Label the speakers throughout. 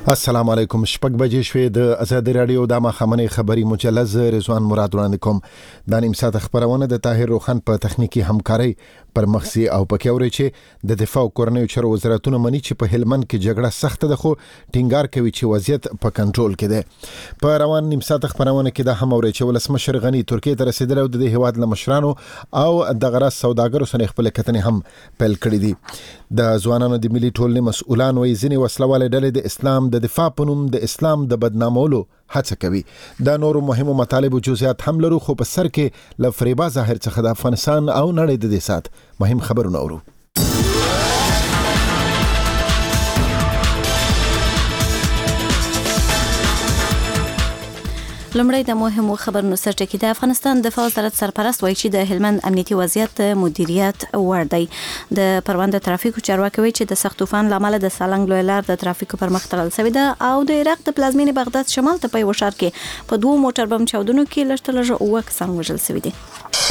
Speaker 1: السلام علیکم. شپږ بجې شوې د آزاد رادیو د مخامنې خبري مجلس رضوان مراد وړاندې کوم. د نیم ساعت خبرونه د طاهر روخان په تخنیکی همکاري پر مخسي او پکې اوري چې د دفاع کورنیو چارو وزارتونه مني چې په هلمند کې جګړه سخت ده، خو ټینګار کوي چې وضعیت په کنټرول کې ده. په روان نیم ساعت خبرونه کې د هم اوري چې ولسمشر غنی ترکیه ته رسیدل او د هیواد لمشرانو او د غرض سوداګرو سره خپل کتنې هم پیل کړې دي. د ځوانانو د ملي ټولنې مسؤلان وایي ځینې وسلواله ډلې د اسلام د دفاع په نوم د اسلام د بدنامولو هڅه کوي. دا نورو مهمو مطالب او جزئیات هم لرو، خو په سر کې لفریبا ظاهر څخه د افغانستان او نړۍ د دې سات مهم خبرونه اورو.
Speaker 2: لمړی د مهمو خبرونو سرټکی د افغانستان دفاع وزارت سرپرست وایي چې د هلمند امنیتي وضعیت مدیریت وړ دی. د پروند ترافیکو چارواکي وایي چې د سخت طوفان لامل د سالنګ لوی لار د ترافیکو پر مخ تړل شوې ده او د عراق د پلازمینې بغداد شمال ته په یو ښار کې په 2 موټر بم چاودنو کې لږ 9 کسان وژل شوي دي.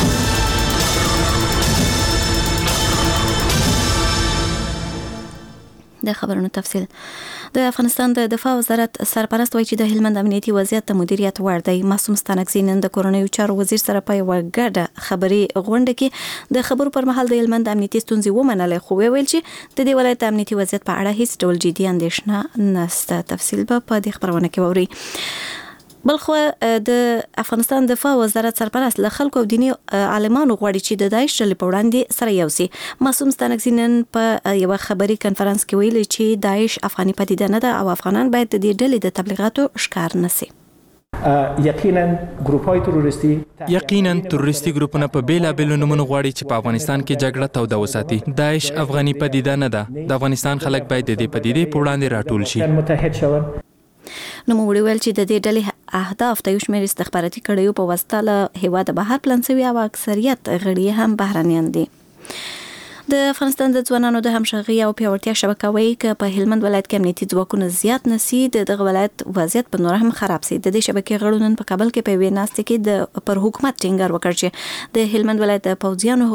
Speaker 2: د خبرونو تفصیل. د افغانستان د دفاع وزارت سرپرست وایي چې د هلمند امنیتي وضعیت د مدیریت وړ دی. معصوم ستانکزی نن د کورنیو چارو وزیر سره په یو ګډه خبري غونډه کې د خبرو پر مهال د هلمند امنیتي ستونزې ومنلې، خو ویل چې د دې ولایت امنیتي وضعیت په اړه هیڅ ډول جدي اندېښنه نشته. تفصیل په دې خبرونه کې ووري. بلخو د افغانستان دفاع وزارت سرپرست له خلکو او دینی عالمانو غواړي چې د داعش ډلې په وړاندې سره یو سي. معصوم ستانکزی نن په یو خبري کانفرنس کې ویلي چې داعش افغاني پدیده نه ده او افغانان باید د دې ډلې د تبلیغاتو ښکار نشي.
Speaker 3: یقینا تروریستي ګروپونه په بیلابېلو نومونو غواړي چې په افغانستان کې جګړه توده وساتي. داعش افغاني پدیده نه ده. د افغانستان خلک باید د دې پدیدې په وړاندې راټول شي.
Speaker 2: نو موږ ویل چې د دې ډلې اهداف د یو شمېر استخباراتي کړیو په واسطه له هیواد بهر پلان شوي او اکثریت غړي هم بهرانيان دي. د افغانستان د ځوانانو د همغږي او پیاوړتیا شبکه وایي چې په هلمند ولایت کې امنیتي ځواکونه زیات نسی دغه ولایت وضعیت په نور هم خراب سي. د دې شبکې غړو نن په کابل کې په ویناست کې د پر حکومت ټینګار وکړ چې د هلمند ولایت د پوځیانو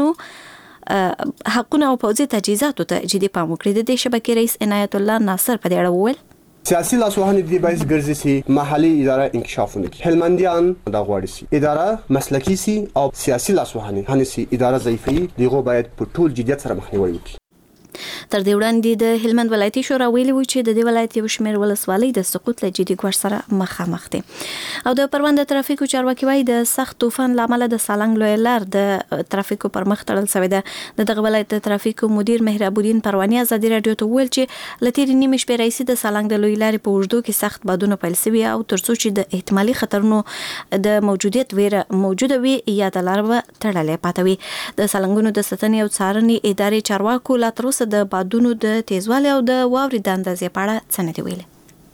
Speaker 2: حقونه او پوځي تجهیزاتو ته جدي پام وکړي. د دې شبکې رئیس عنایت الله ناصر په دې اړه وویل
Speaker 4: سیاسی لاسوهنې د باعث ګرځي چې محلي اداره انکشاف ونکړي. هلمندیان دا غواړي چې اداره مسلکي سي او سیاسی لاسوهنې هنسي اداره ضعیفي دغه باید په ټول جديت سره مخنیوي وکړي.
Speaker 2: تر دې وړاندې د هلمند ولایتي شورا ویلي و چې د دې ولایت یو شمېر ولسوالۍ د سقوط له جدي ګواښ سره مخامخ دي. او د پروند ترافیکو چارواکي وایي د سخت طوفان لامل د سالنګ لوی لار د ترافیکو پر مخ تړل شوې ده. دغه ولایت د ترافیکو مدیر مهراب الدین پرواني آزاد رادیو ته ویل چې لتیر نیمه شپې رئیس د سالنګ د لوی لارې په وجودو کې سخت بادونه پیل شوي او ترڅو چې د احتمالي خطرونو د موجودیت ویره موجوده وي یا د لار به تړلې پاتوي. د سالنګونو د ستنې او څارنې ادارې چارواکو لا تر اوسه د بادونو د تیزوالي او د واورې د اندازې په اړه څه نه دي ویلي.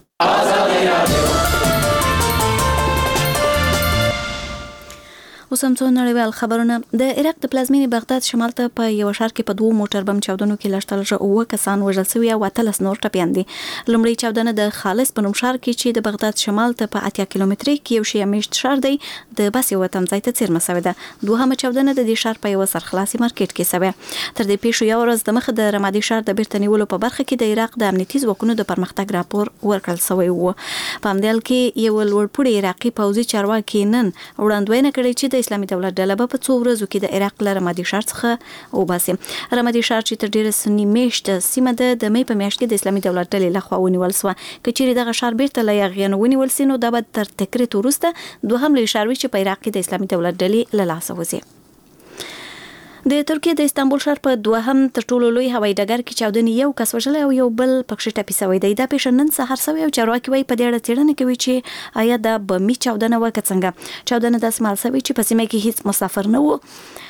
Speaker 2: اوس هم څو نړیوال خبرونه. د عراق د پلازمینې بغداد شمال ته په یو ښار کې په 2 موټر بم چاودنو کې لږ 9 کسان وژل شوي او 13 نور ټپیان دي. لومړی چاودنه د خالص په نوم ښار کې چې د بغداد شمال ته په 80 کیلومترۍ کې یو شی میشت ښار دی د بس یو تمځای ته څیرمه شوې ده. دوهمه چاودنه د دې ښار په یو سرخلاصي مارکیټ کې شوې. تر دې پیښو یو ورځ د مخه د رمادي ښار د بیرته نیولو په برخه کې د عراق د امنیتي ځواکونو د پرمختګ راپور ورکړل شوی و. په همدې حال کې یو لوړپوړی عراقي پوځي چارواکي نن وړاندوینه کړې چې د اسلامي دولت ډله په څو ورځو کې د عراق له رمادي ښار څخه وباسي. رمادي ښار چې تر ډیره سنی میشته سیمه ده د مې په میاشت کې د اسلامي دولت ډلې لخوا ونیول شو. کچېرې دغه ښار بیرته له یاغیانو ونیول سي نو دا به تر تکریت وروسته دوهم لوی ښار وي چې په عراق کې د اسلامي دولت ډلې له لاسه وځي. د ترکیه د استانبول ښار په دوهم تر ټولو لوی هوایي ډګر کې چاودنې یو کس وژلی او یو بل پکښې ټپي شوی دی. دا پیښه نن سهار شوې او چارواکي وایي په دې اړه څېړنه کوي چې آیا دا بمي چاودنه وه که څنګه. چاودنه داسې مهال شوې چې په سیمه کې هیڅ مسافر نه و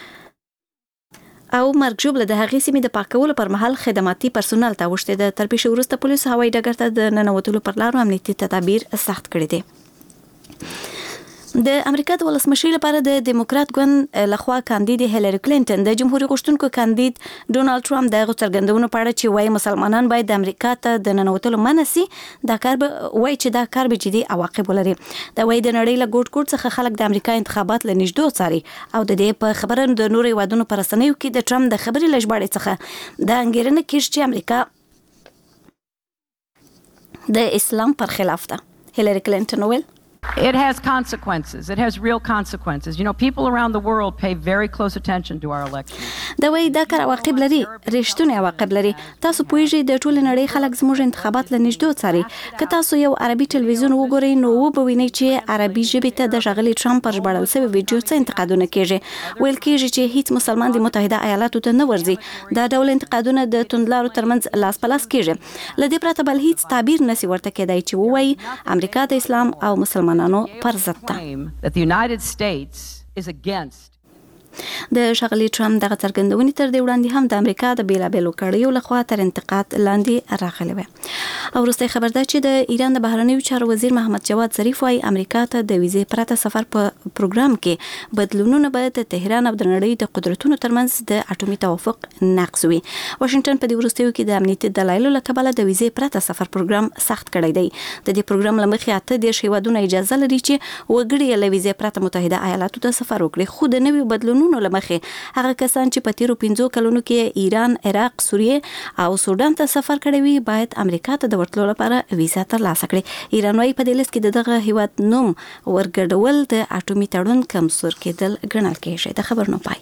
Speaker 2: او مرګ ژوبله د هغې سیمې د پاکولو پر مهال خدماتي پرسونل ته اوښتې ده. تر پیښې وروسته پولیسو هوایي ډګر ته د ننوتلو پر لارو امنیتي تدابیر سخت کړي دي. د امریکا د ولسمشر لپاره د دیموکرات ګوند لخوا کاندید هیلری کلینټن د جمهوریت غوښتونکو کاندید ډونالد ټرمپ د څرګندونو په اړه چې وايي مسلمانان باید د امریکا ته د ننوتلو منع سي دا کار به وايي چې دا کار به جدي عواقب ولري. دا وايي د نړۍ له ګوټ څخه خلک د امریکا انتخابات له نږدې څاري او د دې په خبره د نورو هیوادونو پر رسنیو کې د ټرمپ د خبرې لږباړې څخه د انګیرنه کیږي چې امریکا د اسلام پر خلاف ده. هیلری کلینټن ویل
Speaker 5: It has consequences. It has real consequences. You know, people around the world pay very close attention to our elections.
Speaker 2: دا وایي دا کار عواقب لري، رښتونی عواقب لري. تاسو پوهیږئ د ټولې نړۍ خلک زموږ انتخابات له نږدې څاري. که تاسو یو عربي ټلویزیون وګورئ نو وبوینئ چې عربي ژبې ته د ښاغلي ټرمپ پر ژباړل شوی ویډیو څه انتقادونه کیږي. ویل کیږي چې هیڅ مسلمان د متحده ایالاتو ته نه ورځي. دا ډول انتقادونه د توندلارو ترمنځ لاس په لاس کیږي. له دې پرته بل هیڅ تعبیر نسی ورته کېدای چې ووایي امریکا د اسلام او مسلمانانو پر ضد ده.
Speaker 5: That the United States is against.
Speaker 2: د ښاغلي ټرمپ دغه څرګندونې تر دې وړاندې هم د امریکا د بیلابېلو کړیو لخوا تر انتقاد لاندې راغلې وه. او وروستی خبر ده چې د ایران د بهرنیو چارو وزیر محمد جواد ظریف وايي امریکا ته د ویزې پرته سفر په پروګرام کې بدلونونه به د تهران او د نړۍ د قدرتونو ترمنځ د اټومي توافق نقض وي. واشنگټن په دې وروستیو کې د امنیتي دلایلو له کبله د ویزې پرته سفر پروګرام سخت کړی دی. د دې پروګرام له مخې 8 هیوادونه اجازه لري چې وګړي له ویزې پرته متحده ایالاتو ته سفر وکړي. خو د نویو بدلونونو له مخې هغه کسان چې په تیرو 15 کلونو کې ایران، عراق، سوریه او سودان ته سفر کړی وي باید امریکا ته د ورتلو لپاره ویزا ترلاسه کړي. ایران وايي په دې لیست کې دغه هیواد نوم ورګډول د اټومي تړون کمزور کېدل ګڼل کېږي. د خبرونو پای.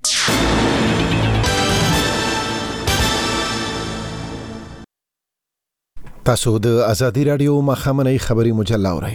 Speaker 1: تاسو د ازادي رادیو مخامنۍ خبري مجله اورئ.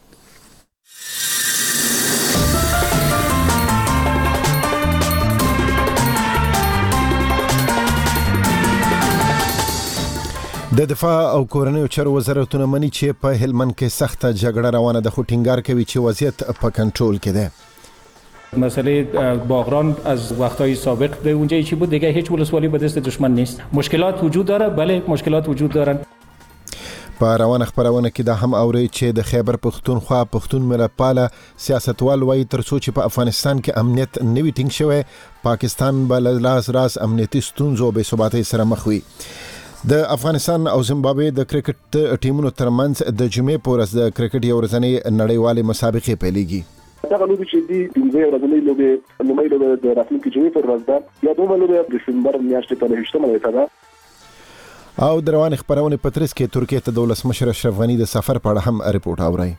Speaker 1: د دفاع او کورنیو چارو وزارتونه مني چې په هلمند کې سخته جګړه روانه ده، خو ټینګار کوي چې وضعیت په کنټرول کې ده.
Speaker 6: مسئله باغران از وقتهای سابق به اونجایی که بود دیگه هیچ ولسوالی به دست دشمن نیست. مشکلات وجود داره، بله مشکلات وجود دارن.
Speaker 1: په روانه خبرونه کې دا هم اوري چې د خیبر پختونخوا پښتون ملتپاله سیاستوال وایي ترڅو چې په افغانستان کې امنیت نوي ټینګ شوی پاکستان به لاس راس امنیتي ستونزو او بې ثباتۍ سره مخ وي. د افغانستان او زیمبابوې د کرکټ ټیمونو ترمنځ د جمعې په ورځ د کرکټ یو ورځنۍ نړیوالې مسابقې پیلېږي.
Speaker 7: دغه لوبې چې دي پنځه ورځنۍ لوبې لومړۍ لوبه د راتلونکي جمعې پر ورځ ده، یا دومره لوبه د دسمبر میاشتې په 28مه نیټه ده.
Speaker 1: او د روانې خپرونې په ترڅ کې ترکیې ته د ولسمشر اشرف غني د سفر په اړه هم ریپورت اورئ.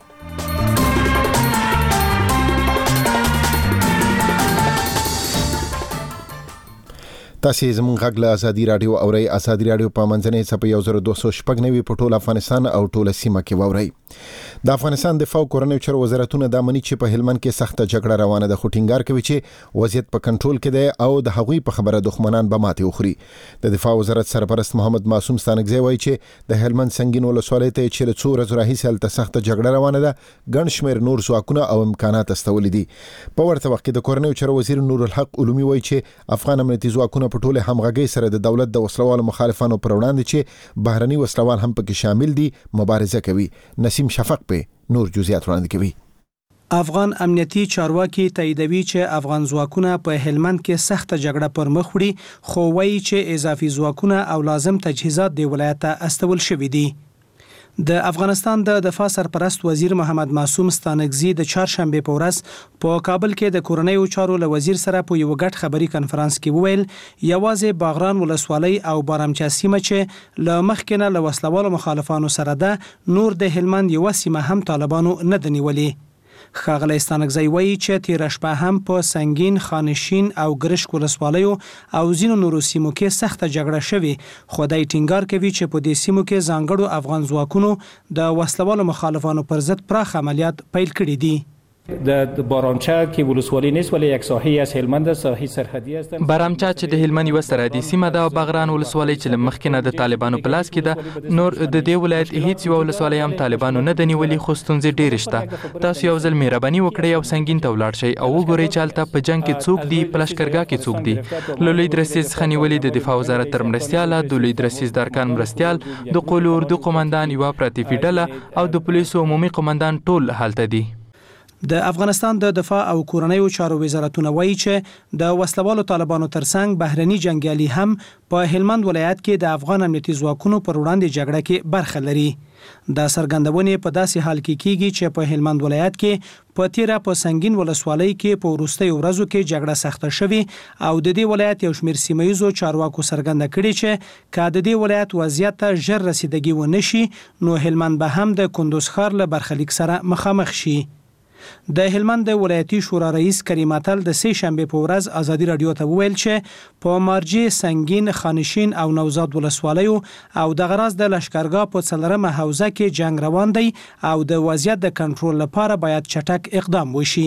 Speaker 1: تاسو زموږ غږ له ازادي رادیو اورئ. ازادي رادیو په منځنۍ څپه 1296 په ټول افغانستان او ټول سیمه کې واورئ. د افغانستان دفاع او کورنیو چارو وزارتونه د مني چې په هلمند کې سخته جګړه روانه ده، خو ټینګار کوي چې وضعیت په کنټرول کې دی او د هغوی په خبره دښمنان به ماتې وخوري. د دفاع وزارت سرپرست محمد معصوم ستانکزی وایي چې د هلمند سنگین ولسوالۍ ته چې له څو ورځو راهیسې هلته سخته جګړه روانه ده، ګڼ شمېر نور ځواکونه او امکانات استولي دي. په ورته وخت کې د کورنیو چارو وزیر نور الحق علومي وایي چې افغان امنیتي ځواکونه په ټوله همغږۍ سره د دولت د وسلوالو مخالفانو پر وړاندې چې بهرني وسلوال هم پکې شامل دي مبارزه کوي. نسیم شفق په نور جزئیات وړاندې کوي.
Speaker 8: افغان امنیتي چارواکي تاییدوي چې افغان ځواکونه په هلمند کې سخته جګړه پر مخ وړي، خو وایي چې اضافي ځواکونه او لازم تجهیزات د ولایت ته استول شوي دي. د افغانستان د دفاع سرپرست وزیر محمد معصوم ستانکزی د چهارشنبه په ورځ په کابل کې د کورنیو چارو له وزیر سره په یو غټ خبري کانفرنس کې وویل یوازې باغران ولسوالۍ او بارامچا سیمه چې له مخکې نه له وسلوالو مخالفانو سره ده، نور د هلمند یوه سیمه هم طالبانو نه ده نیولې. ښاغلی ستانکزی وایي چې تیره شپه هم په سنگین، خانشین او ګرشک ولسوالیو او ځینو نورو سیمو کې سخته جګړه شوې، خو دی ټینګار کوي چې په دې سیمو کې ځانګړو افغان ځواکونو د وسلوالو مخالفانو پر ضد پراخ عملیات پیل کړي دي.
Speaker 6: د بارامچا کې ولسوالی نیست ولی یک ساحه از هلمند ساحه سرحدی است.
Speaker 3: بارامچا چې د هلمند یو سرحدي سیمه ده او باغران ولسوالی چې لمخکې نه د طالبانو په لاس کې ده، نور د دې ولایت هیڅ یو ولسوالی هم طالبانو نه ده نیولې، خو ستونزې ډېرې شته. تاسو یو ځل مهرباني وکړئ او سنگین ته ولاړ شئ او وګورئ چې هلته په جنګ کې څوک دي، په لښکرګاه کې څوک دي. له لوی درستیز څخه نیولې د دفاع وزارت تر مرستیاله، د لوی درستیز د ارکان مرستیال، د قول اردو قومندان، یوه پراتیفي ډله او د پولیسو عمومي قومندان ټول هلته دي.
Speaker 8: د افغانستان د دفاع او کورنیو چارو وزارتونه وایي چې د وسلوالو طالبانو ترڅنګ بهرني جنگیالي هم په هلمند ولایت کې د افغان امنیتي ځواکونو پر وړاندې جګړه کې برخه لري. دا څرګندونې په داسې حال کې کیږي چې په هلمند ولایت کې په تیره په سنگین ولسوالۍ کې په وروستیو ورځو کې جګړه سخته شوې او د دې ولایت یو شمېر سیمه ییزو چارواکو څرګنده کړې چې که د دې ولایت وضعیت ته ژر رسیدګي ونه شي نو هلمند به هم د کندوز ښار له برخلیک سره مخامخ شي. د هلمند ولایتي شورا رئیس کریم اتل د سه شنبه په ورځ ازادي رادیو ته وویل چې په مارجې سنگین خانشین او نوزاد ولسوالیو او د غراز د لشکرګاه په څلرمه حوزه کې جنگ روان دی او د وضعیت د کنټرول لپاره باید چټک اقدام وشي.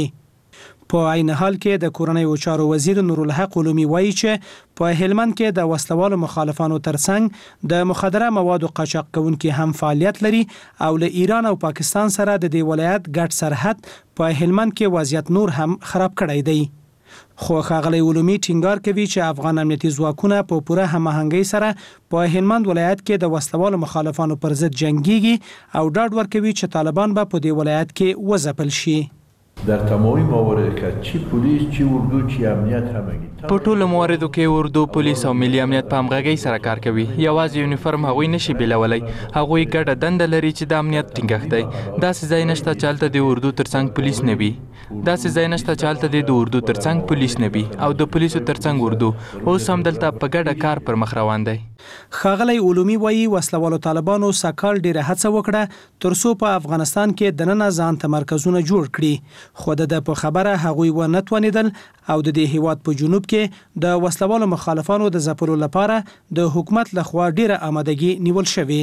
Speaker 8: په عین حال کې د کورنیو چارو وزیر نورالحق علومي وایي چې په هلمند کې د وسلوالو مخالفانو ترڅنګ د مخدره موادو قاچاق کوونکي هم فعالیت لري او له ایران او پاکستان سره د دې ولایت ګډ سرحد په هلمند کې وضعیت نور هم خراب کړی دی. خو ښاغلی علومي ټینګار کوي چې افغان امنیتي ځواکونه په پوره هماهنګۍ سره په هلمند ولایت کې د وسلوالو مخالفانو پر ضد جنگيږي او ډاډ ورکوي چې طالبان به په دې ولایت کې وځپل شي.
Speaker 9: در تمامی موارد که چی پلیس چی اردو چی امنیت همگی
Speaker 3: په ټولو مواردو کې اردو پولیس او ملي امنیت په همغږۍ سره کار کوي. یوازې یونیفرم هغوی نشي بیلولی. هغوی ګډه دنده لري چې د امنیت ټینګښت دی. داسې ځای نشته چې هلته د اردو ترڅنګ پولیس نه وي. داسې ځای نشته چې هلته د اردو ترڅنګ پولیس نه وي او د پولیسو ترڅنګ اردو. اوس هم دلته په ګډه کار پر مخ روان دی.
Speaker 8: ښاغلی علومي وایي وسلوالو طالبانو سږکال ډیره هڅه وکړه ترڅو په افغانستان کې دننه ځان ته مرکزونه جوړ کړي خو د په خبره هغوی ونه توانیدل او د دې هیواد په جنوب کې د وسلوالو مخالفانو د ځپلو لپاره د حکومت لخوا ډیره آمادګي نیول شوې.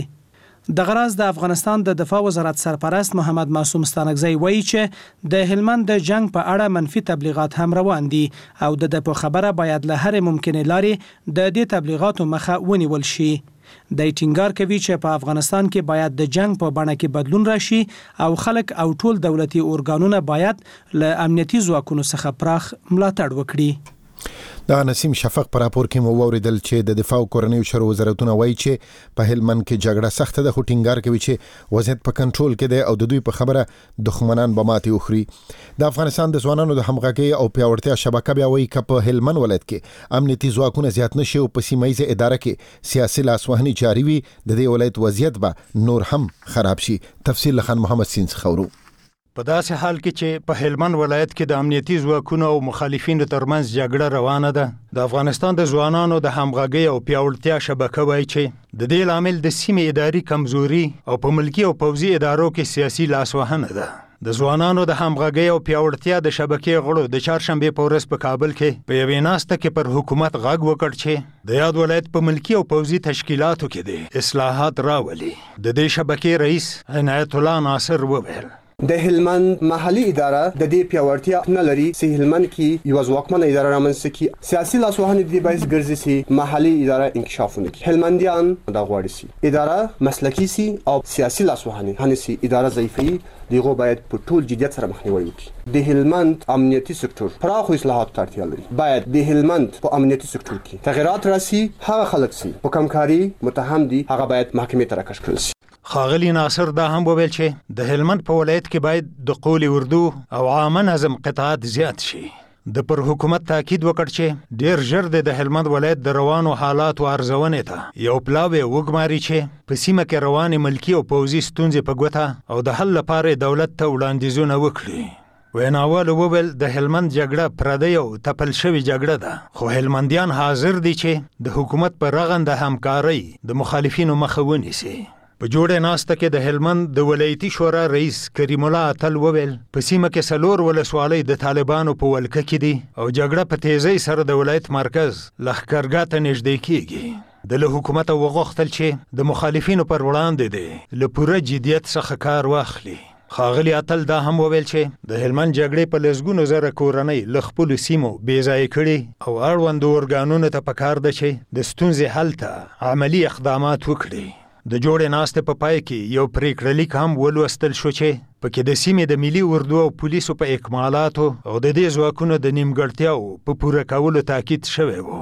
Speaker 8: د غراز د افغانستان د دفاع وزارت سرپرست محمد معصوم ستانکزی وایي چې د هلمند د جنگ په اړه منفي تبلیغات هم روان دي او د په خبره باید له هر ممکنه لارې د دې تبلیغاتو مخه ونیول شي. د ټینګار کوي چې په افغانستان کې باید د جنگ په بڼه کې بدلون راشي او خلک او ټول دولتي ارګانونه باید له امنیتي ځواکونو څخه پراخ ملاتړ وکړي.
Speaker 1: دا نسیم شفق پر راپور کې مو ووریدل چې د دفاع او کورنیو چارو وزارتونه وایي چې په هلمند کې جګړه سخته ده خو ټینګار کوي چې وضعیت په کنټرول کې دی او د دوی په خبره دښمنان به ماتې وخوري. د افغانستان د ځوانانو د همغږۍ او پیاوړتیا شبکه بیا وایي که په هلمند ولایت کې امنیتي ځواکونه زیات نشي او په سیمه ییزه اداره کې سیاسي لاسوهنې جاري وي د دې ولایت وضعیت به نور هم خراب شي. تفصیل خان محمد سین خورو.
Speaker 10: په داسې حال کې چې په هلمند ولایت کې د امنیتي ځواکونو او مخالفینو ترمنځ جګړه روانه ده د افغانستان د ځوانانو د همغږۍ او پیاوړتیا شبکه وایي چې د دې لامل د سیمې اداري کمزوري او په ملکی او پوځي ادارو کې سیاسي لاسوهنه ده. د ځوانانو د همغږۍ او پیاوړتیا د شبکې غړو د چهارشنبې په ورځ په کابل کې په یوې ناسته کې پر حکومت غږ وکړ چې د یاد ولایت په ملکی او پوځي تشکیلاتو کې د اصلاحات راولي. د دې شبکې رئیس عنایت الله ناصر وویل
Speaker 4: د هلمند محلي اداره د دې پیاوړتیا نه لري چې هلمند کې یو ځواکمنه اداره رامنځته کړي. سیاسي لاسوهنې د دې باعث ګرځي چې محلي اداره انکشاف ونکړي. هلمندیان دا غواړي چې اداره مسلکي سي او سیاسي لاسوهنې هنسي اداره ضعیفي دغه باید په ټول جديت سره مخنیوي وکړي. د هلمند امنیتي سکتور پراخ اصلاحات ته اړتیا لري. باید د هلمند په امنیتي سکتور کې تغیرات راسي. هغه خلک سي په کمکاري متهم دي هغه باید محکمې ته راکش کړل شي.
Speaker 10: ښاغلي ناصر دا هم وویل چې د هلمند په ولایت کې باید د قول اردو او عامه نظم قطاعت زیات شي. د پر حکومت تاکید وکړ چې ډیر ژر د هلمند ولایت د روانو حالاتو ارزونې ته یو پلاوی وګماري چې په سیمه کې روانې ملکی او پوځي ستونزې په ګوته او د حل لپاره دولت ته وړاندیزونه وکړي. ویناوال وویل د هلمند جګړه پردی او تپل شوی جګړه ده خو هلمندیان حاضر دي چې د حکومت پر رغنده همکارۍ د مخالفینو مخه ونیسي. په جوړه ناسته کې د هلمند د ولایتي شورا رئیس کریم الله اتل وویل په سیمه کې سلور ولسوالۍ د طالبانو په ولکه کې دي او جګړه په تیزی سره د ولایت مرکز لښکرګاه ته نږدې کیږي. د حکومت وغوښتل چې د مخالفینو پر وړاندې دی له پوره جدیت څخه کار واخلي. ښاغلي اتل دا هم وویل چې د هلمند جګړې په لسګونو زره کورنۍ له خپلو سیمو بېځایه کړي او اړوندو ارګانونو ته پکار ده چې د ستونزې حل ته عملي اقدامات وکړي. د جوړې ناستې په پای کې یو پریکړه لیک هم ولوستل شو چې پکې د سیمې د ملي اردو او پولیسو په اکمالاتو او د دې ځواکونو د نیمګړتیاو په پوره کولو تاکید شوی و.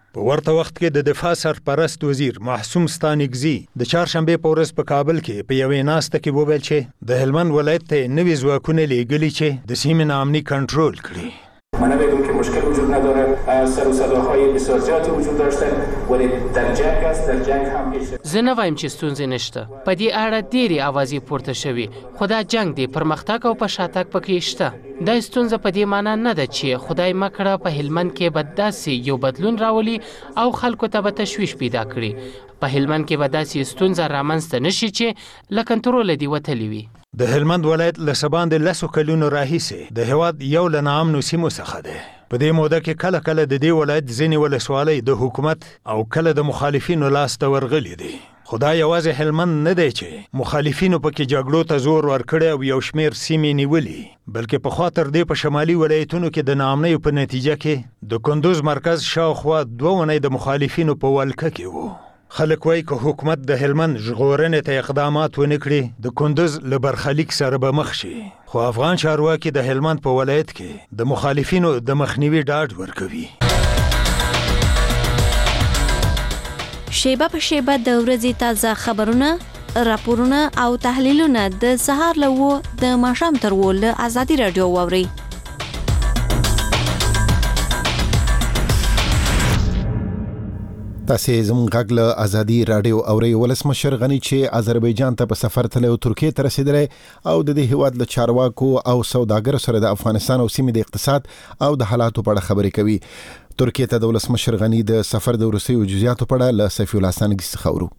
Speaker 10: په ورته وخت کې د دفاع سرپرست وزیر محسوم ستانکزي د چهارشنبې په ورځ په کابل کې په یوې ناسته کې وویل چې د هلمند ولایت ته نوي ځواکونه لیږلي چې د سیمې امني کنټرول کړي.
Speaker 11: من نمیگم که مشکل وجود نداره، سر و صداهای بسیار زیادی وجود داشتن ولی در جنگ است، در جنگ هم
Speaker 12: زه نه وایم چې ستونزې نشته، په دې اړه ډېرې اوازې پورته شوي، خو دا جنگ دی، پرمختګ او په شاتګ پکې شته. دا ستونزه په دې معنا نه ده چې خدای مکړه په هلمند کې به داسې یو بدلون راولي او خلکو ته به تشویش پیدا کړي. په هلمند کې به داسې ستونزه رامنځته نشي چې له کنټروله دې وتلې وي.
Speaker 10: د هلمند ولایت له سباندې 10 کلونو راهیسې د هېواد یو له ناامنو سیمو څخه دی. په دې موده کې کله کله د دې ولایت ځینې ولسوالۍ د حکومت او کله د مخالفینو لاس ته ورغلي دي. خو دا یوازې هلمند نه دی چې مخالفینو پکې جګړو ته زور ورکړی او یو شمېر سیمې نیولي، بلکې پخوا تر دې په شمالي ولایتونو کې د ناامنیو په نتیجه کې د کندوز مرکز شاوخوا 2 اونۍ د مخالفینو په ولکه کې وو. خلک وایي که حکومت د هلمند ژغورنې ته اقدامات ونه کړي د کندوز له برخلیک سره به مخ شي. خو افغان چارواکي د هلمند په ولایت کې د مخالفینو د مخنیوي ډاډ ورکوي.
Speaker 2: شیبه په شیبه د ورځې تازه خبرونه، راپورونه او تحلیلونه د سهار له 9 د ماښام تر 10 له ازادي رادیو واورئ.
Speaker 1: تاسې زموږ غږ له ازادي رادیو اورئ. ولسمشر غني چې آذربایجان ته په سفر تللی او ترکیې ته رسېدلی او د دې هېواد له چارواکو او سوداګرو سره د افغانستان او سیمې د اقتصاد او د حالاتو په اړه خبرې کوي. ترکیې ته د ولسمشر غني د سفر د وروستیو جزئیاتو په اړه له سیف الله ستانکزي څخه اورو.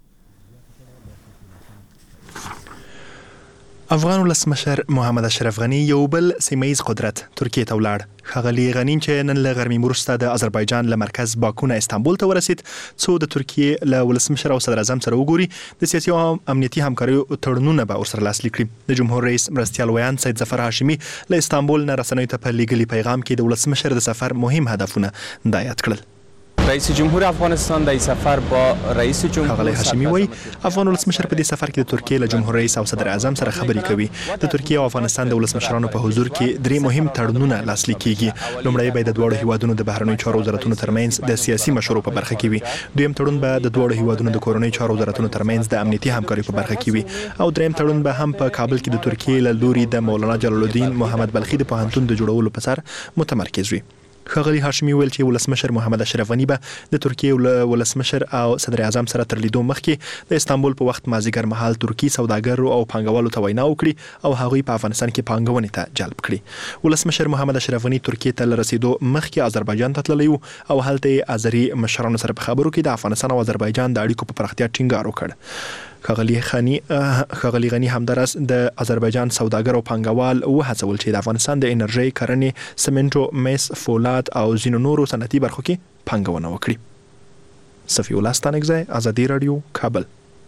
Speaker 13: افغان ولسمشر محمد اشرف غني یو بل سیمه‌یز قدرت ترکیې ته ولاړ. ښاغلي غني چې نن له غرمې وروسته د آذربایجان له مرکز باکو نه استانبول ته ورسید، څو د ترکیې له ولسمشر او صدر اعظم سره وګوري، د سیاسي او امنیتي همکاریو تړونونه به ورسره لاسلیک کړي. د جمهور رئیس مرستیال ویان سید ظفر هاشمي له استانبول نه رسنیو ته په لیږلي پیغام کې د ولسمشر د سفر مهم هدفونه دا یاد کړل.
Speaker 14: رئیس جمهور افغانستان د سفر با رئیس جمهور
Speaker 13: ښاغلی هاشمي وایي افغان ولسمشر په دې سفر کې د ترکیې له جمهور رئیس او صدر اعظم سره خبرې کوي. د ترکیې او افغانستان د ولسمشرانو په حضور کې 3 مهم تړونونه لاسلیک کیږي. لومړی به د دوه هیوادونو د بهرنیو چارو وزارتونو ترمنځ د سیاسي مشورو په برخه کې وي. دویم تړون به د دوه هیوادونو د کورنیو چارو وزارتونو ترمنځ د امنیتي همکارۍ په برخه کې وي. او دریم تړون به هم په کابل کې د ترکیې له لوري د مولانا جلال الدین محمد بلخي د پوهنتون د جوړولو په سر متمرکز وي. ښاغلي هاشمي ویل چې ولسمشر محمد اشرف غني به د ترکیې ولسمشر او صدر اعظم سره تر لیدو مخکې د استانبول په وخت مازیګر مهال ترکی سوداګرو او پانګوالو ته وینا وکړي او هغوی په افغانستان کې پانګونې ته جلب کړي. ولسمشر محمد اشرف غني ترکیې ته رسیدو مخکې آذربایجان ته تللی او هلته آذري مشرانو سره په خبرو کې د افغانستان او آذربایجان د اړیکو په پراختیا ټینګار وکړ. ښاغلي غني همدارس د آذربایجان سوداګر او پانګوال وهڅول چې د افغانستان د انرژۍ، کرنې، سمنټو، مس، فولاد او ځینو نورو صنعتي برخو کې پانګونه وکړي. صفي الله ستانکزی، ازادي رادیو، کابل.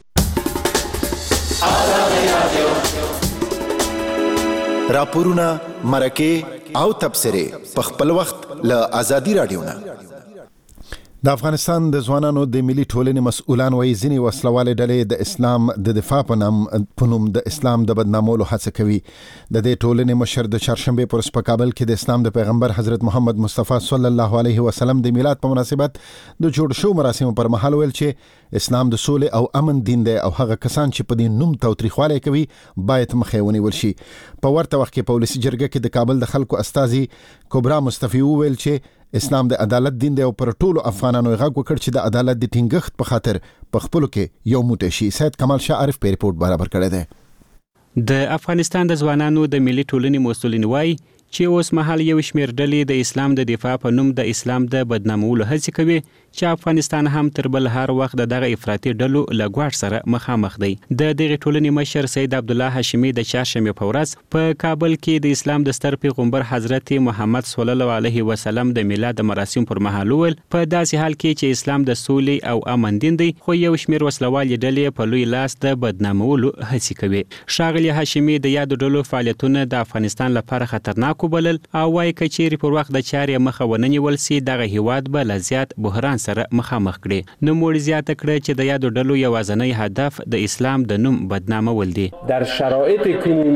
Speaker 1: راپورونه، مرکې او تبصرې په خپل وخت له ازادي رادیو نه. د افغانستان د ځوانانو د ملي ټولنې مسؤلان وایي ځینې وسلوالې ډلې د اسلام د دفاع په نوم د اسلام د بدنامولو هڅه کوي. د دې ټولنې مشر د چهارشنبې په ورځ په کابل کې د اسلام د پیغمبر حضرت محمد مصطفی صلی الله علیه وسلم د میلاد په مناسبت د جوړ شو مراسمو پر مهال ویل چې اسلام د سولې او امن دین دی او هغه کسان چې په دې نوم تاوتریخوالی کوي باید مخې ونیول شي. په ورته وخت کې په ولسي جرګه کې د کابل د خلکو استازي کبرا مصطفی وویل چې اسلام د عدالت دین دی او پر ټولو افغانانو غږ وکړ چې د عدالت د ټینګښت په خاطر په خپلو کې یو موټی شي. سید کمال شاه عارف په ریپورت برابر کړی دی.
Speaker 15: د افغانستان د ځوانانو د ملي ټولنې مسؤلین وایي چې اوس مهال یو شمېر ډلې د اسلام د دفاع په نوم د اسلام د بدنامولو هڅې کوي چې افغانستان هم تر بل هر وخت دغه افراطي ډلو له ګواښ سره مخامخ دی. د دغه ټولنې مشر سید عبدالله هاشمي د چهارشنبې په ورځ په کابل کې د اسلام د ستر پیغمبر حضرت محمد صلی الله علیه وسلم د میلاد مراسم پر مهال ویل په داسې حال کې چې اسلام د سولې او امن دین دی خو یو شمېر وسلوالې ډلې په لوی لاس د بدنامولو هڅې کوي. ښاغلي هاشمي د یادو ډلو فعالیتونه د افغانستان لپاره خطرناک وبلل او وايي که چیرې پر وخت د چارې مخه ونه نیول سي دغه هیواد به له زیات بحران سره مخامخ کړي. نوموړي زیاته کړه چې د یادو ډلو یوازینی هدف د اسلام د نوم بدنامول دي.
Speaker 16: در شرایط کنونی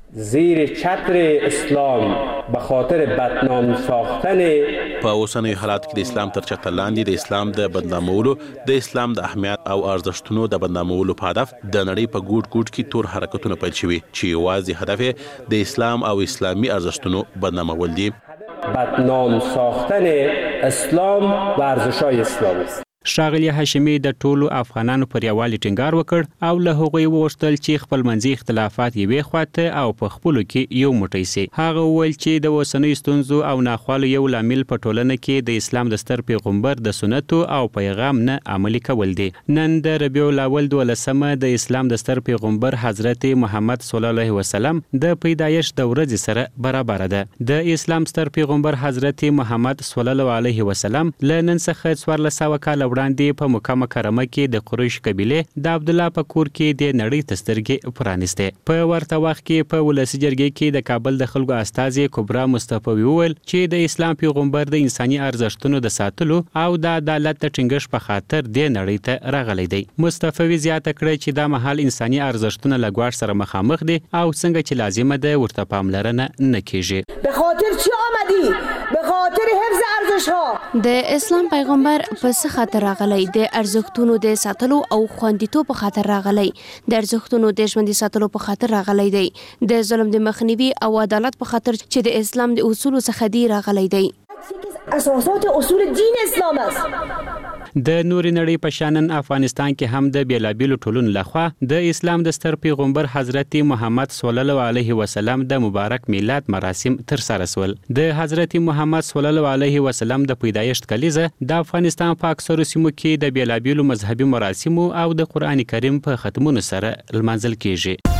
Speaker 16: زیر چتر اسلام به خاطر بدنام ساختن
Speaker 17: په اوسنیو حالات کې د اسلام تر چتر لاندې د اسلام د بدنامولو د اسلام د اهمیت او ارزښتونو د بدنامولو په هدف د نړۍ په ګوټ ګوټ کې تور حرکتونه پیل شوي چې یوازې هدف یې د اسلام او اسلامي ارزښتونو بدنامول دي.
Speaker 16: بدنام ساختن اسلام و ارزش‌های اسلام است.
Speaker 15: ښاغلي هاشمي د ټولو افغانانو پر یووالي ټینګار وکړ او له هغوی وغوښتل چې خپلمنځي اختلافات یوې خواته او په خپلو کې یو موټی سي. هغه وویل چې د اوسنیو ستونزو او ناخوالو یو لامل په ټولنه کې د اسلام د ستر پیغمبر د سنتو او پیغام نه عملي کول دي. نن د ربیع الاول 12مه د اسلام د ستر پیغمبر حضرت محمد صلی الله علیه وسلم د پیدایش د ورځې سره برابر ده. د اسلام ستر پیغمبر حضرت محمد صلی الله علیه وسلم له نن څخه 1400 کاله وړاندې په مکه مکرمه کې د قریش قبیله د عبد الله په کور کې د نړۍ تسترګې پرانسته. په ورته وخت کې په ولسی جرګې کې د کابل د خلکو استازي کبرا مصطفی ویل چې د اسلام پیغمبر د انساني ارزښتونو د ساتلو او د عدالت د ټینګښت په خاطر د نړۍ ته راغلی دی. مصطفی زیاته کړه چې دا مهال انساني ارزښتونه له ګواښ سره مخامخ دي او څنګه چې لازمه ده ورته پاملرنه نه کیږي.
Speaker 18: به خاطر چی آمدی؟ به خاطر حفظ ارزش‌ها.
Speaker 19: د اسلام پیغمبر په څه خاطر راغلی؟ د ارزښتونو د ساتلو او خوندیتوب په خاطر راغلی. د ارزښتونو د ژوندۍ ساتلو په خاطر راغلی دی. د ظلم د مخنیوي او عدالت په خاطر چې د اسلام د اصولو څخه دی راغلی دی.
Speaker 18: اساسات اصول دین اسلام است.
Speaker 15: د نوري نړۍ په شانن افغانستان کې هم د بیلابیلو ټولنو لخوا د اسلام د ستر پیغمبر حضرت محمد صلی الله علیه وسلم د مبارک میلاد مراسم تر سره شول. د حضرت محمد صلی الله علیه وسلم د پیدایښت کلیزه د افغانستان په اکثرو سیمو کې د بیلابیلو مذهبي مراسمو او د قران کریم په ختمونو سره لمانځل کیږي.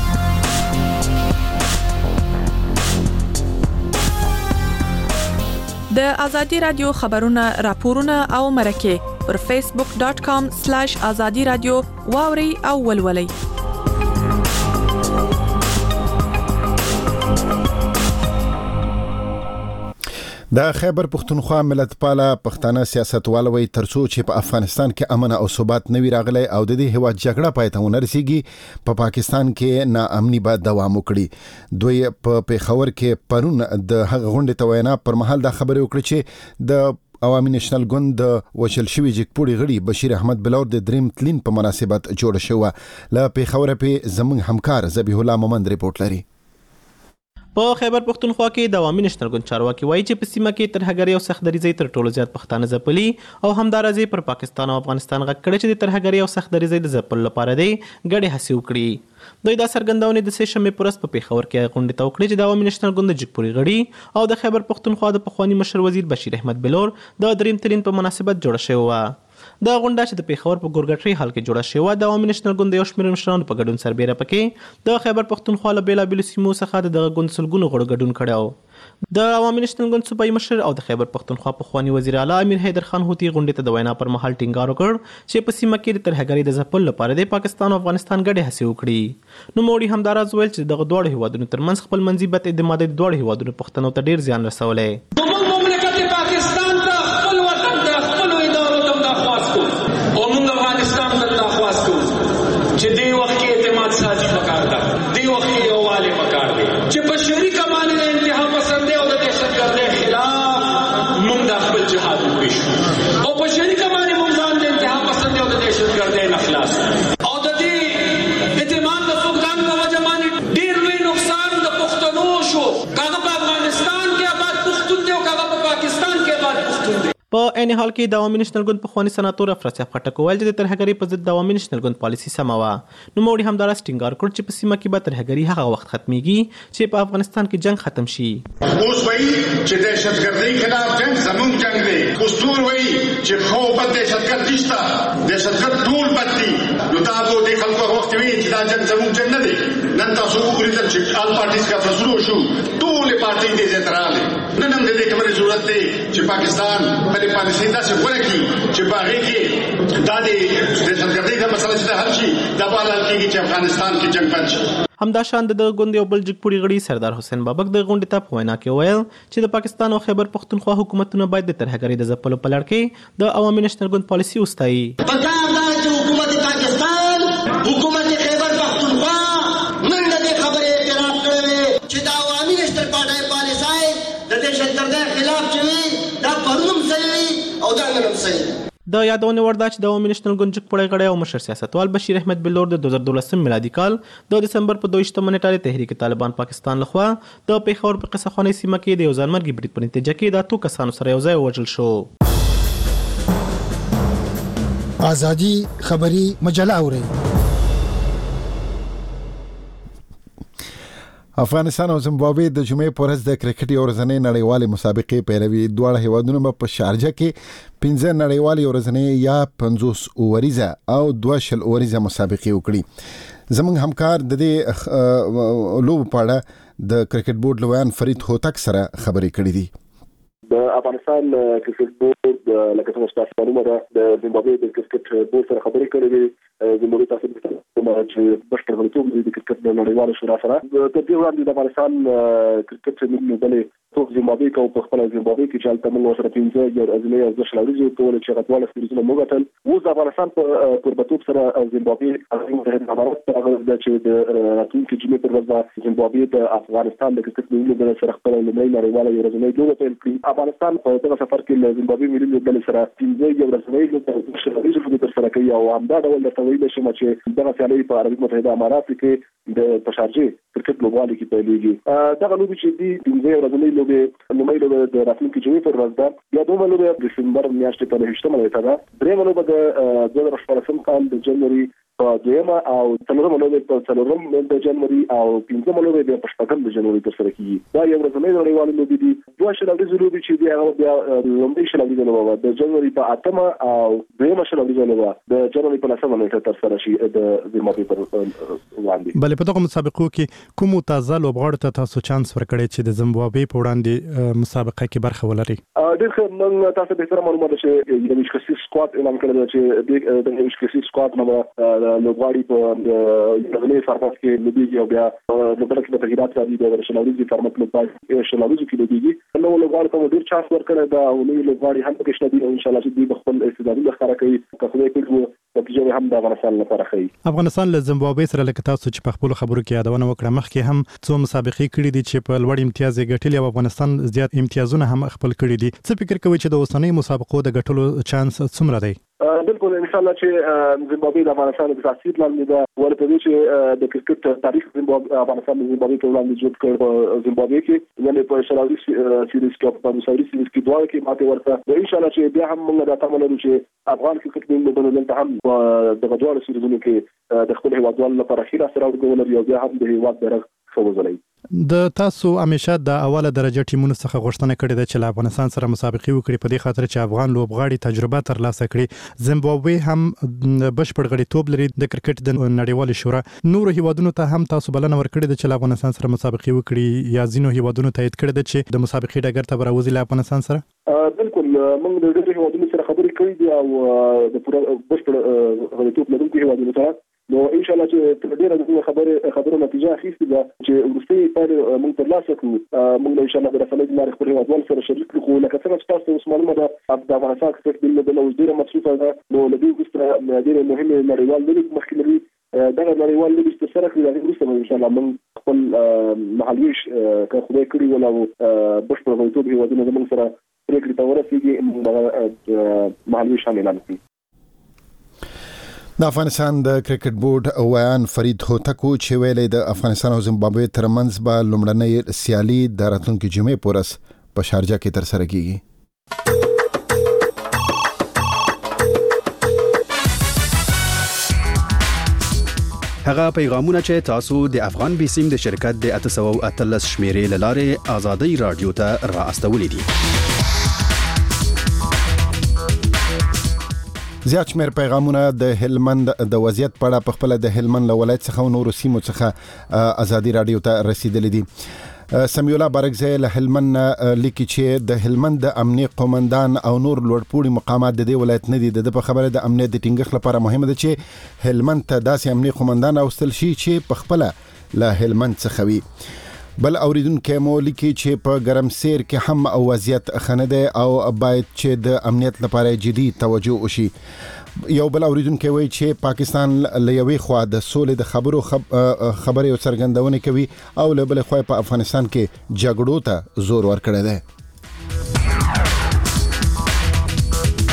Speaker 20: د ازادي رادیو خبرونه راپورونه او مرکه پر facebook.com/azadi radio واوري او ولولي.
Speaker 1: د خیبر پختونخوا ملتپاله پښتانه سیاستوال وایي ترڅو چې په افغانستان کې امن او ثبات نوي راغلی او د دې هیواد جګړه پای ته ورسیږي په پاکستان کې ناامني به دوام وکړي. دوی په پیښور کې پرون د هغه غونډې ته وینا پر مهال دا خبرې وکړه چې د عوامي نېشنل ګوند د وشل شوي جګپوړي غړي بشیر احمد بلور د دریم تلین په مناسبت جوړ شوه. له پیښور په زموږ همکار ذبیح الله مومند ریپورت لري.
Speaker 21: په خیبر پختونخوا کې د عوامي نېشنل ګوند چارواکي وایي چې په سیمه کې ترهګرۍ او سختدریزۍ تر ټولو زیات پښتانه ځپلي او همدارنګه پر پاکستان او افغانستان غږ کړی چې د ترهګرۍ او سختدریزۍ د ځپلو لپاره دی ګډې هڅې وکړي. دوی دا څرګندونه د سه شنبې پر ورځ په پیښور کې غونډه ته وکړه چې د عوامي نېشنل ګوند د جګپوري غړي او د خیبر پختونخوا د پخوانی مشر وزیر بشیر احمد بلور د دریم تلین په مناسبت جوړه شوې وه. دا غونډه چې د پیښور په ګورګټري حال کې جوړه شوې د عوامي نېشنل ګوند یو شمېر مشرانو په ګډون سربېره پکې د خیبر پختونخوا له بیلابیلو سیمو څخه د ګوند سلګونو غړو ګډون کړی. د عوامي نېشنل ګوند صوبایي مشر او د خیبر پختونخوا پخوانی وزیر اعلی امیر حیدر خان هوتي غونډې ته د وینا پر مهال ټینګار وکړ چې په سیمه کې د ترهګرۍ د ځپلو لپاره د پاکستان او افغانستان ګډې هڅې وکړي. نو موړي همداراز ویل چې دغه دواړو هیوادونو ترمنځ خپلمنځي بد اعتمادۍ د دواړو هیوادونو پښتنو ته ډیر زیان رسولی.
Speaker 22: چې دی وخت کې اعتماد سازي پکار ده، دی وخت کې یووالی پکار دی چې په شریکه باندې د انتها پسندۍ او د دهشتګردۍ خلاف موږ د خپل جهاد وکړو او په شریکه باندې موږ ځان د انتها پسندۍ او د دهشتګردۍ نه خلاص او د دې اعتماد د فقدان په وجه باندې ډېر لوی نقصان د پښتنو شو. کاغه په افغانستان کې آباد پښتون دی او کاغه په پاکستان کې آباد پښتون دی.
Speaker 21: په عین حال کې د عوامي نېشنل ګوند پخوانی سناتور افراسیاب خټک ویل چې د ترهګرۍ په ضد د عوامي نېشنل ګوند پالیسي سمه وه. نوموړي همداراز ټینګار کړ چې په سیمه کې به ترهګري هغه وخت ختمیږي چې په افغانستان کې جنگ ختم شي.
Speaker 23: اوس وایي چې دهشتګردۍ خلاف جنگ زموږ جنگ دی. اوس ټول وایي چې خو بد دهشتګرد نشته، دهشتګرد ټول بد دي. نو دا به د خلکو وخت وي چې دا جنگ زموږ جنگ نه دی. نن تاسو وګورئ چې آل پارټیز کا فیصله شو، ټول پارټۍ دې ځای ته راغلې. نن هم د دې خبرې ضرورت دی چې پاکستان خپلې پالیسۍ داسې غوره کړي چې په هغې کې دا د دهشتګردۍ دا مسله چې حل شي دا به حل کېږي چې افغانستان کې جنګ بند شي.
Speaker 21: همداشان د ګوند یو بل جګپوړي غړي سردار حسین بابک د غونډې ته په وینا کې ویل چې د پاکستان او خیبر پختونخوا حکومتونه باید د ترهګرۍ د ځپلو په لړ کې د عوامي نېشنل ګوند پالیسي وستایي.
Speaker 22: پکار دا چې حکومت پاکستان، حکومت خیبر پختونخوا منډه دې خبرې اعتراف کړې
Speaker 5: او دا نن هم صحیح.
Speaker 21: د یادونه وردا چې د عوامي نېشنل ګوند پړې غړی او مشر سیاستوال بشیر احمد بلور د 2012 میلادي کال د دسمبر په 22 نیټه تحریک طالبان پاکستان لخوا د پیښور په قصه خانه سیمه کې د یوځانمرګي برید په نتیجه کې د 2 کسانو سره یو ځای وژل شو.
Speaker 6: ازادي خبري مجله اوري.
Speaker 1: افغانستان او زیمبابوې د جمعې په ورځ د کرکټ یو ورځنۍ نړیوالې مسابقې پیلوي. دواړه هیوادونه په شارجه کې 15 نړیوالې ورځنۍ یا 50 اووریزه او 20 اووریزه مسابقې وکړي. زموږ همکار د دې لوبو په اړه د کرکټ بورډ لویان فرید هوتک سره خبرې کړې دي.
Speaker 7: د افغانستان کرکټ بورډ لکه څنګه چې معلومه ده د زیمبابوې د کرکټ بورډ سره خبرې کړې دي. زموږ تاسو چې بشپړ غلطوب د کرکټ نړیوال شورا سره تر دې وړاندې د افغانستان کرکټ موږ بلې ټول زیمبابوې کو په خپل زیمبابوې کې چې تل موږ سره 15 یو ازلي او د شلوري ټول چې غټواله سیریزونه موږ ټل اوس د افغانستان په تربتوب سره زیمبابوې د متحده امارات هغه چې د راتلونکي جمعې پر ورځ زیمبابوې د افغانستان د کرکټ ملي سره خپل لومړی نړیواله ورځنۍ لوبه پیل کړي. افغانستان په دغه سفر کې د زیمبابوې ملي لوبډلې سره 15 یو ورځنۍ لوبه شلوري لوبه تر سره کوي او همدا ډول د تویل شم چې دغه سیالي په عربي متحده امارات کې د پشارجه کرکټ لوبوالي کې پیلېږي. دغه لوبه چې دی 15 ورځنۍ لوبه لومړی لوبه د راتلونکي جمعې پر ورځ ده. یا دومره لوبه د دسمبر میاشتې په 28 نیټه ده. درېمه لوبه د 2014 کال د جنوري په 2 او 3 لوبه په 4 د جنوري او 5 لوبه په 8 د جنوري تر سره کیږي. دا یو ورځنۍ نړیواله لوبه دي. دوه شلوري لوبه چې دی هغه بیا لومړی شلوري لوبه د جنوري په 8 او 2 شلوري لوبه د جنوري په 9 نیټه تر سره شي د زیمبابوې پر وړاندې.
Speaker 13: بلې په دغه مسابقو کې کوم تازه لوبغاړو ته تاسو چانس ورکړی چې د زیمبابوې په وړاندې مسابقه کې برخه ولري؟
Speaker 7: ډېر ښه. موږ تاسو به سره معلومات چې یو مشکسي سکواډ اعلان کړی چې د مشکسي سکواډ نو لوبغاړي په دغه فارمات کې لوبيږي او بیا د بل کې د تغیرات راځي د شلوري فارمات په شلوري کې لوبيږي. نو لوبغاړي ته ډېر چانس ورکړی دا او نو لوبغاړي هم پکې شته دي او ان شاء الله چې دوی خپل استعدادونه ښکاره کوي. که خدای کړو نتیجه هم د افغانستان لپاره ښه.
Speaker 13: افغانستان له زیمبابوې سره لکه تاسو چې په خپل خبرو کې یادونه وکړه مخکې هم څو مسابقې کړې دي چې په لوړ امتیاز یې ګټلي او افغانستان زیات امتیازونه هم خپل کړي دي. څه فکر کوئ چې د اوسنۍ مسابقو د ګټلو چانس څومره دی؟
Speaker 7: بالکل ان شاء الله چې زیمبابوې د افغانستان د تاثیر لاندې ده ولې په دې چې د کرکټ تاریخ افغانستان د زیمبابوې په وړاندې جوړ کړ. په زیمبابوې کې ولې په شلوري سیریز کې په مساوي سیریز کې دوه کې ماته ورته ان شاء الله چې بیا هم موږ دا تمه لرو چې افغان کرکټ ټیم د دلته هم د غوړو سیریزونو کې د خپل هیوادوالو لپاره خیره سره ورغول یو بیا هم د هیواد درغ فوزولای.
Speaker 13: د تاسو همیشه د اوله درجه ټیمونو څخه غوښتنه کړې ده چې له افغانستان سره مسابقې وکړي په دې خاطر چې افغان لوبغاړي تجربه ترلاسه کړي. زیمبابوې هم بشپړ غړیتوب لري د کرکټ د نړیوال شورا. نور هیوادونو ته هم تاسو بلنه ورکړې ده چې له افغانستان سره مسابقې وکړي یا ځینو هیوادونو تایید کړی ده چې د مسابقې ډګر ته راوځي له افغانستان سره؟
Speaker 7: بالکل موږ د دې هیوادونو سره خبرې کړې دي او د پوره بشپړ غړیتوب لرونکو هیوادونو سره نو ان شاء الله چې تر ډیره د خبرو نتیجه اخیستې ده چې وروستي پر موږ ترلاسه کړو. موږ ان شاء الله د رسنۍ لارې خپل هیوادوال سره شریک کړو. لکه څنګه چې تاسو اوس معلومه ده د افغانستان کرکټ ټیم د ډېره مصروفه ده نو له دې وروسته ډېرې مهمې نړیوال لوبې مخکې لري. دغه نړیوال لوبې تر سره کړي وروسته ان شاء الله موږ خپل محلي که خدای کړي ولا بشپړ غړیتوب هیوادونه زموږ سره پرېکړې ته ورسېږي محلي شامل اعلان کړي.
Speaker 1: د افغانستان د کرکټ بورډ ویان فرید هوتکو چې ویلي د افغانستان او زیمبابوې ترمنځ به لومړنۍ سیالي د راتلونکي جمعې په ورځ په شارجه کې ترسره کیږي.
Speaker 24: هغه پیغامونه چې تاسو د افغان بیسیم د شرکت د 813 شمیرې لاره آزادۍ رادیو ته را استولې دي.
Speaker 1: زیات شمیر پیغامونه د هلمند د وضعیت په اړه په خپل د هلمند ولایت څخه او نورو سیمو څخه آزادۍ رادیو ته رسیدلې دي. سمیع الله بارکزی له هلمند لیکي چې د هلمند د امنیه قومندان او نور لوړپوړي مقامات د دې ولایت نه دي. د په خبره د امنیت د ټینګښت لپاره مهمه ده چې هلمند ته داسې امنیه قومندان اوستل شي چې په خپل له هلمند څخه وي. بل اوریدونکو مو لیکي چې په ګرمسیر کې هم وضعیت خنده او باید چې د امنیت لپاره جدي توجه وشي. یو بل اوریدونکو وایي چې پاکستان له یوې خوا د سولې د خبرې او څرګندونه کوي او له بل خوا په افغانستان کې جګړو ته زور ورکړی دی.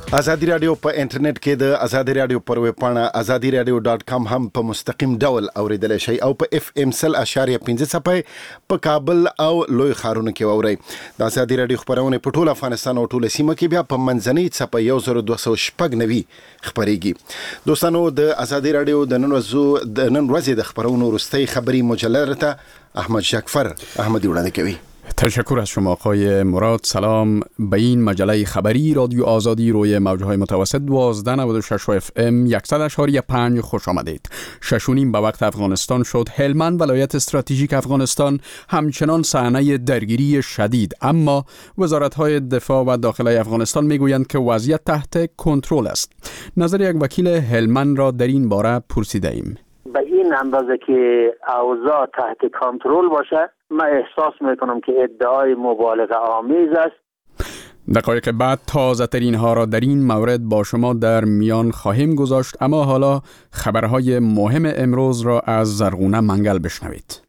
Speaker 1: ازادي رادیو په انټرنیټ کې د ازادي رادیو پر ویب پاڼه azadiradio.com هم په مستقیم ډول اوریدل شي او په FM 100.5 صفحه په کابل او لوی ښارونو کې اوري. د ازادي رادیو خبرونه په ټول افغانستان او ټول سیمه کې بیا په منځنۍ صفحه 1290 خبريږي. دوستانو د ازادي رادیو د نن ورځې د خبرونو وروستۍ خبري مجله ته احمد شکفر احمدی وړاندې کوي.
Speaker 3: تشکر از شما آقای مراد. سلام. به این مجله خبری رادیو آزادی روی موجهای متوسط 1296 FM 100.5 خوش آمدید. 6:30 به وقت افغانستان شد. هلمند ولایت استراتژیک افغانستان همچنان صحنه درگیری شدید، اما وزارت‌های دفاع و داخلی افغانستان میگویند که وضعیت تحت کنترل است. نظر یک وکیل هلمند را در این باره پرسیده ایم.
Speaker 5: به این اندازه که اوضاع تحت کنترل باشه من احساس میکنم که ادعای مبالغه آمیز است.
Speaker 3: دقایق بعد تازه ترین ها را در این مورد با شما در میان خواهیم گذاشت، اما حالا خبرهای مهم امروز را از زرغونه منگل بشنوید.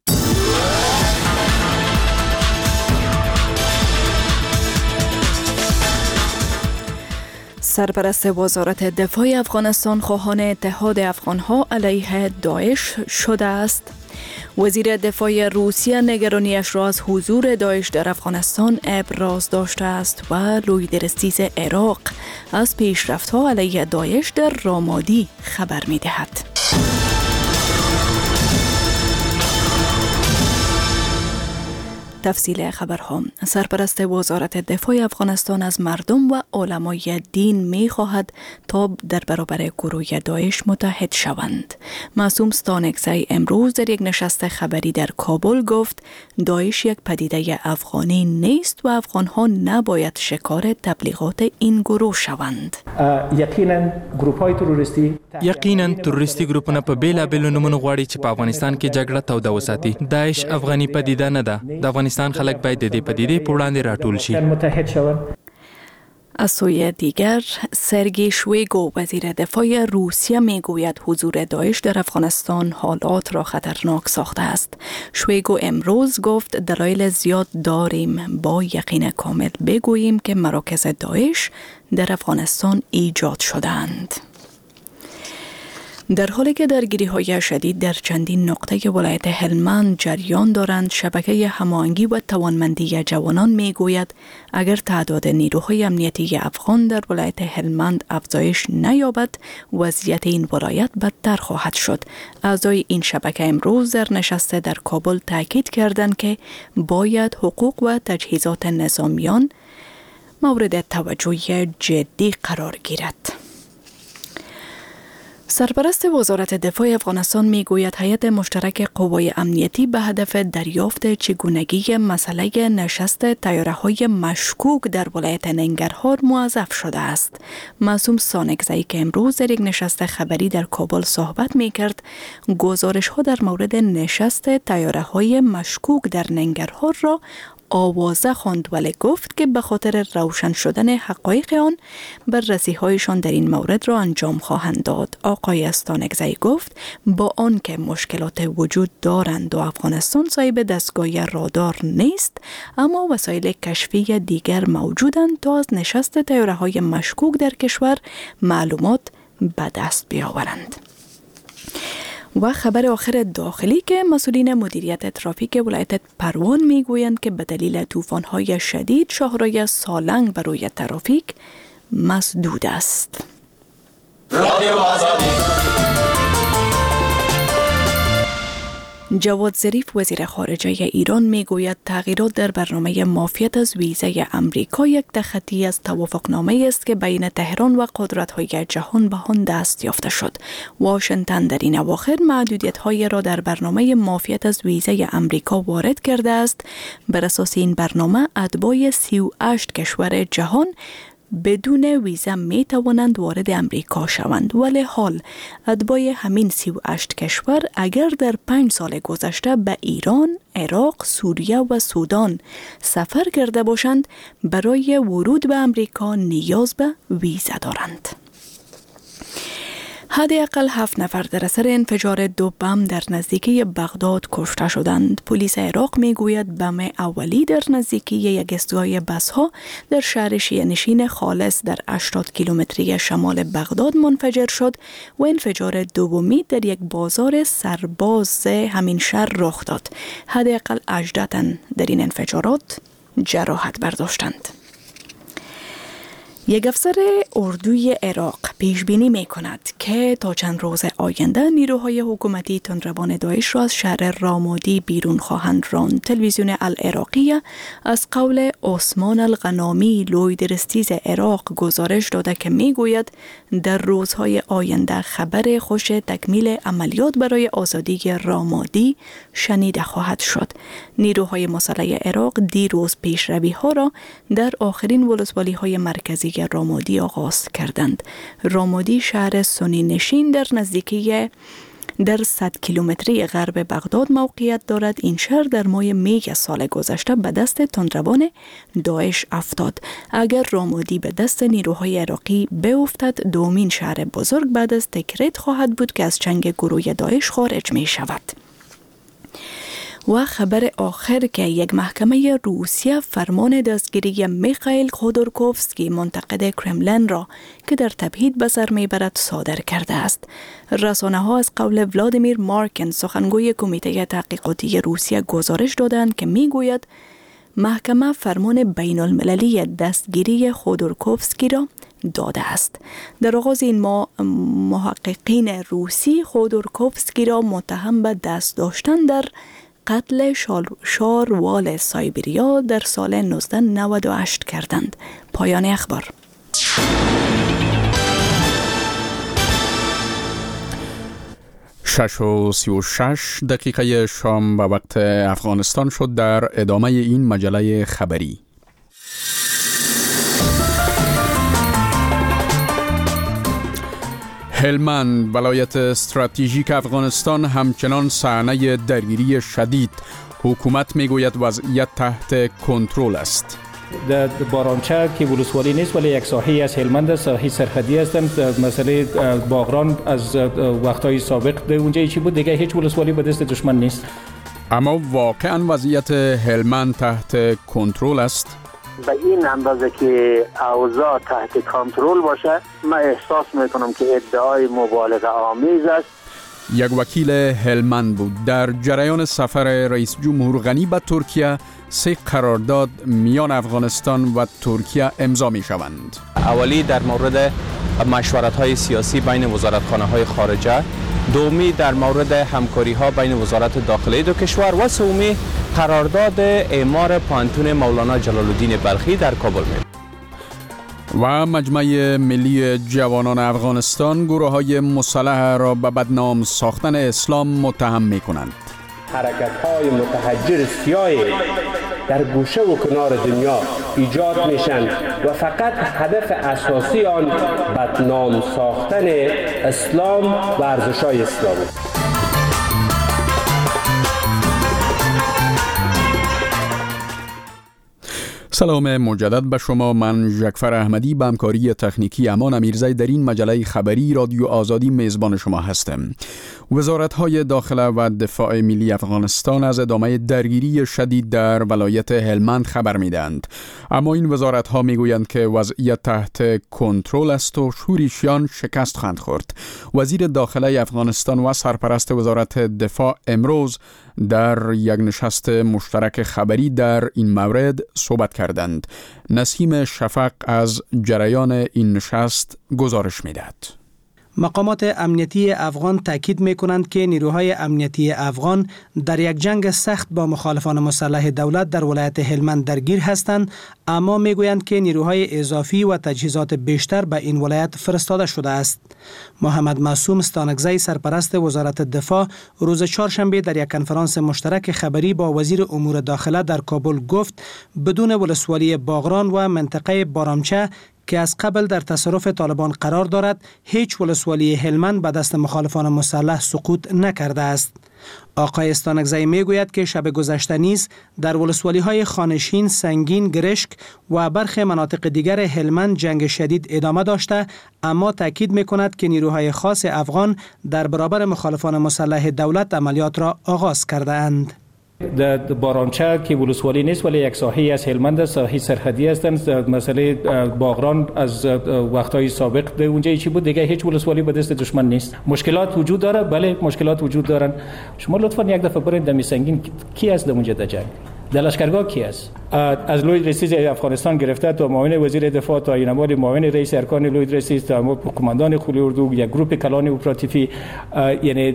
Speaker 20: سرپرست وزارت دفاع افغانستان خواهان اتحاد افغانها علیه داعش شده است. وزیر دفاع روسیه نگرانیش را از حضور داعش در افغانستان ابراز داشته است و لوید رستیز عراق از پیشرفت‌ها علیه داعش در رامادی خبر می‌دهد. تفصیل خبرها. سرپرست وزارت دفاع افغانستان از مردم و علمای دین می خواهد تا در برابر گروه داعش متحد شوند. معصوم ستانکزی امروز در یک نشست خبری در کابل گفت داعش یک پدیده افغانی نیست و افغانها نباید شکار تبلیغات این گروه شوند.
Speaker 8: یقینا تروریستی ګروپونه په بیلابیلو نومونو غواړي چې په افغانستان کې جګړه توده وساتي. داعش افغاني پدیده نه ده. د افغانستان خلک باید د دې پدیدې په وړاندې راټول شي.
Speaker 20: از سوی دیگر سرگی شویگو وزیر دفاع روسیه میگوید حضور داعش در افغانستان حالات را خطرناک ساخته است. شویگو امروز گفت دلایل زیاد داریم با یقین کامل بگوییم که مراکز داعش در افغانستان ایجاد شدند. در حالی که درگیری‌های شدید در چندین نقطه ولایت هلمند جریان دارند، شبکه هماهنگی و توانمندی جوانان میگوید اگر تعداد نیروهای امنیتی افغان در ولایت هلمند افزایش نیابد، وضعیت این ولایت بدتر خواهد شد. اعضای این شبکه امروز در نشست در کابل تاکید کردند که باید حقوق و تجهیزات نظامیان مورد توجه جدی قرار گیرد. سرپرست وزارت دفاع افغانستان میگوید هیئت مشترک قوای امنیتی به هدف دریافت چگونگی مسئله نشست طیاره‌های مشکوک در ولایت ننگرهار موظف شده است. معصوم ستانکزی که امروز در یک نشست خبری در کابل صحبت میکرد، گزارش‌ها در مورد نشست طیاره‌های مشکوک در ننگرهار را آوازه خواند، ولی گفت که به خاطر روشن شدن حقایق آن بررسی‌هایشان در این مورد را انجام خواهند داد. آقای ستانکزی گفت با آنکه مشکلات وجود دارند و افغانستان صاحب دستگاه رادار نیست، اما وسایل کشفی دیگر موجودند تا از نشست طیاره‌های مشکوک در کشور معلومات به دست بیاورند. و خبر آخر داخلی که مسئولین مدیریت ترافیک ولایت پروان میگویند که به دلیل طوفان‌های شدید شاهراه سالنگ بر روی ترافیک مسدود است. جواد ظریف وزیر خارجه ایران میگوید تغییرات در برنامه معافیت از ویزه امریکا یک تخطی از توافقنامه است که بین تهران و قدرت‌های جهان به آن دست یافته شد. واشنگتن در این اواخر محدودیت‌های را در برنامه معافیت از ویزه امریکا وارد کرده است. بر اساس این برنامه اتباع 38 کشور جهان بدون ویزا می توانند وارد امریکا شوند، ولی حال اتباع همین 38 کشور اگر در 5 سال گذشته به ایران، عراق، سوریه و سودان سفر کرده باشند برای ورود به امریکا نیاز به ویزا دارند. حداقل 7 نفر در اثر انفجار 2 بم در نزدیکی بغداد کشته شدند. پلیس عراق میگوید بم اولی در نزدیکی یک ایستگاه بس‌ها در شهر شیعه‌نشین خالص در 80 کیلومتری شمال بغداد منفجر شد و انفجار دومی در یک بازار سرباز همین شهر رخ داد. حداقل 18 تن در این انفجارات جراحت برداشتند. یک افسر اردوی عراق پیش بینی می کند که تا چند روز آینده نیروهای حکومتی تندروان داعش را از شهر رامادی بیرون خواهند راند. تلویزیون العراقیه از قول عثمان الغنامی لویدرستیز عراق گزارش داده که می گوید در روزهای آینده خبر خوش تکمیل عملیات برای آزادی رامادی شنیده خواهد شد. نیروهای مسلح عراق دیروز پیشروی ها را در آخرین ولسوالی های مرکزی رامادی آغاز کردند. رامادی شهر سنی نشین در نزدیکی در 100 کیلومتری غرب بغداد موقعیت دارد. این شهر در ماه می سال گذشته به دست تندروان داعش افتاد. اگر رامادی به دست نیروهای عراقی بیفتد، دومین شهر بزرگ بعد از تکریت خواهد بود که از چنگ گروه داعش خارج می شود. و خبر آخر که یک محکمه روسیه فرمان دستگیری میخائیل خودورکوفسکی منتقد کرملین را که در تبعید به سر میبرد صادر کرده است. رسانه ها از قول ولادیمیر مارکن سخنگوی کمیته تحقیقاتی روسیه گزارش دادند که میگوید محکمه فرمان بین المللی دستگیری خودورکوفسکی را داده است. در آغاز این ماه محققین روسی خودورکوفسکی را متهم به دست داشتن در قتل شاروال سایبریا در سال 1998 کردند. پایان اخبار.
Speaker 3: 6:36 شام به وقت افغانستان شد. در ادامه این مجله خبری هلمند، ولایت استراتژیک افغانستان، همچنان صحنه درگیری شدید. حکومت میگوید وضعیت تحت کنترل است.
Speaker 4: در بارانچه که ولسوالی نیست ولی یک ساحه از هلمند، ساحه سرحدی هستند. مسئله باغران از وقتهای سابق در اونجا چی بود، دیگه هیچ ولسوالی به دست دشمن نیست.
Speaker 3: اما واقعا وضعیت هلمند تحت کنترل است؟
Speaker 5: به این اندازه که اوضاع تحت کنترل باشه، من احساس میکنم که ادعای مبالغه آمیز است.
Speaker 3: یک وکیل هلمند بود. در جریان سفر رئیس جمهور غنی به ترکیه 3 قرارداد میان افغانستان و ترکیه امضا می شوند.
Speaker 14: اولی در مورد مشورت‌های سیاسی بین وزارتخانه‌های خارجه، دومی در مورد همکاری‌ها بین وزارت داخلی دو کشور و سومی قرارداد اعمار پانتون مولانا جلال الدین بلخی در کابل می.
Speaker 3: و مجمع ملی جوانان افغانستان گروه‌های مسلح را به بدنام ساختن اسلام متهم می‌کنند.
Speaker 16: حرکت‌های متحجر سیاه در گوشه و کنار دنیا ایجاد میشن و فقط هدف اساسی آن بدنام ساختن اسلام و ارزش‌های اسلامی.
Speaker 3: سلام مجدد به شما. من ژکفر احمدی به همکاری تکنیکی امان امیرزی در این مجله خبری رادیو آزادی میزبان شما هستم. وزارت‌های داخله و دفاع ملی افغانستان از ادامه درگیری شدید در ولایت هلمند خبر میدهند. اما این وزارت‌ها میگویند که وضعیت تحت کنترل است و شورشیان شکست خواهند خورد. وزیر داخله افغانستان و سرپرست وزارت دفاع امروز در یک نشست مشترک خبری در این مورد صحبت کردند. نسیم شفق از جریان این نشست گزارش می‌دهد.
Speaker 9: مقامات امنیتی افغان تاکید می‌کنند که نیروهای امنیتی افغان در یک جنگ سخت با مخالفان مسلح دولت در ولایت هلمند درگیر هستند، اما میگویند که نیروهای اضافی و تجهیزات بیشتر به این ولایت فرستاده شده است. محمد معصوم استانکزی سرپرست وزارت دفاع روز چهارشنبه در یک کنفرانس مشترک خبری با وزیر امور داخله در کابل گفت بدون ولسوالی باغران و منطقه بارامچه که از قبل در تصرف طالبان قرار دارد، هیچ ولسوالی هلمند به دست مخالفان مسلح سقوط نکرده است. آقای استانکزی میگوید که شب گذشته نیز در ولسوالی‌های خانشین، سنگین، گرشک و برخی مناطق دیگر هلمند جنگ شدید ادامه داشته، اما تاکید میکند که نیروهای خاص افغان در برابر مخالفان مسلح دولت عملیات را آغاز کرده اند.
Speaker 4: در بارانچه که ولسوالی نیست ولی یک ساحه از هلمند، ساحه سرحدی هستند. مسئله باغران از وقتهای سابق در اونجا چی بود، دیگه هیچ ولسوالی به دست دشمن نیست. مشکلات وجود داره، بله مشکلات وجود دارن. شما لطفا یک دفعه برید در سنگین کی است در اونجا در جنگ؟ در لشکرگاه کی است؟ از لوی رئیس افغانستان گرفته تا معاون وزیر دفاع تا اینوال معاون رئیس ارکان لوی رئیس تا کماندان خلی اردو، یک گروه کلان اپراتیفی، یعنی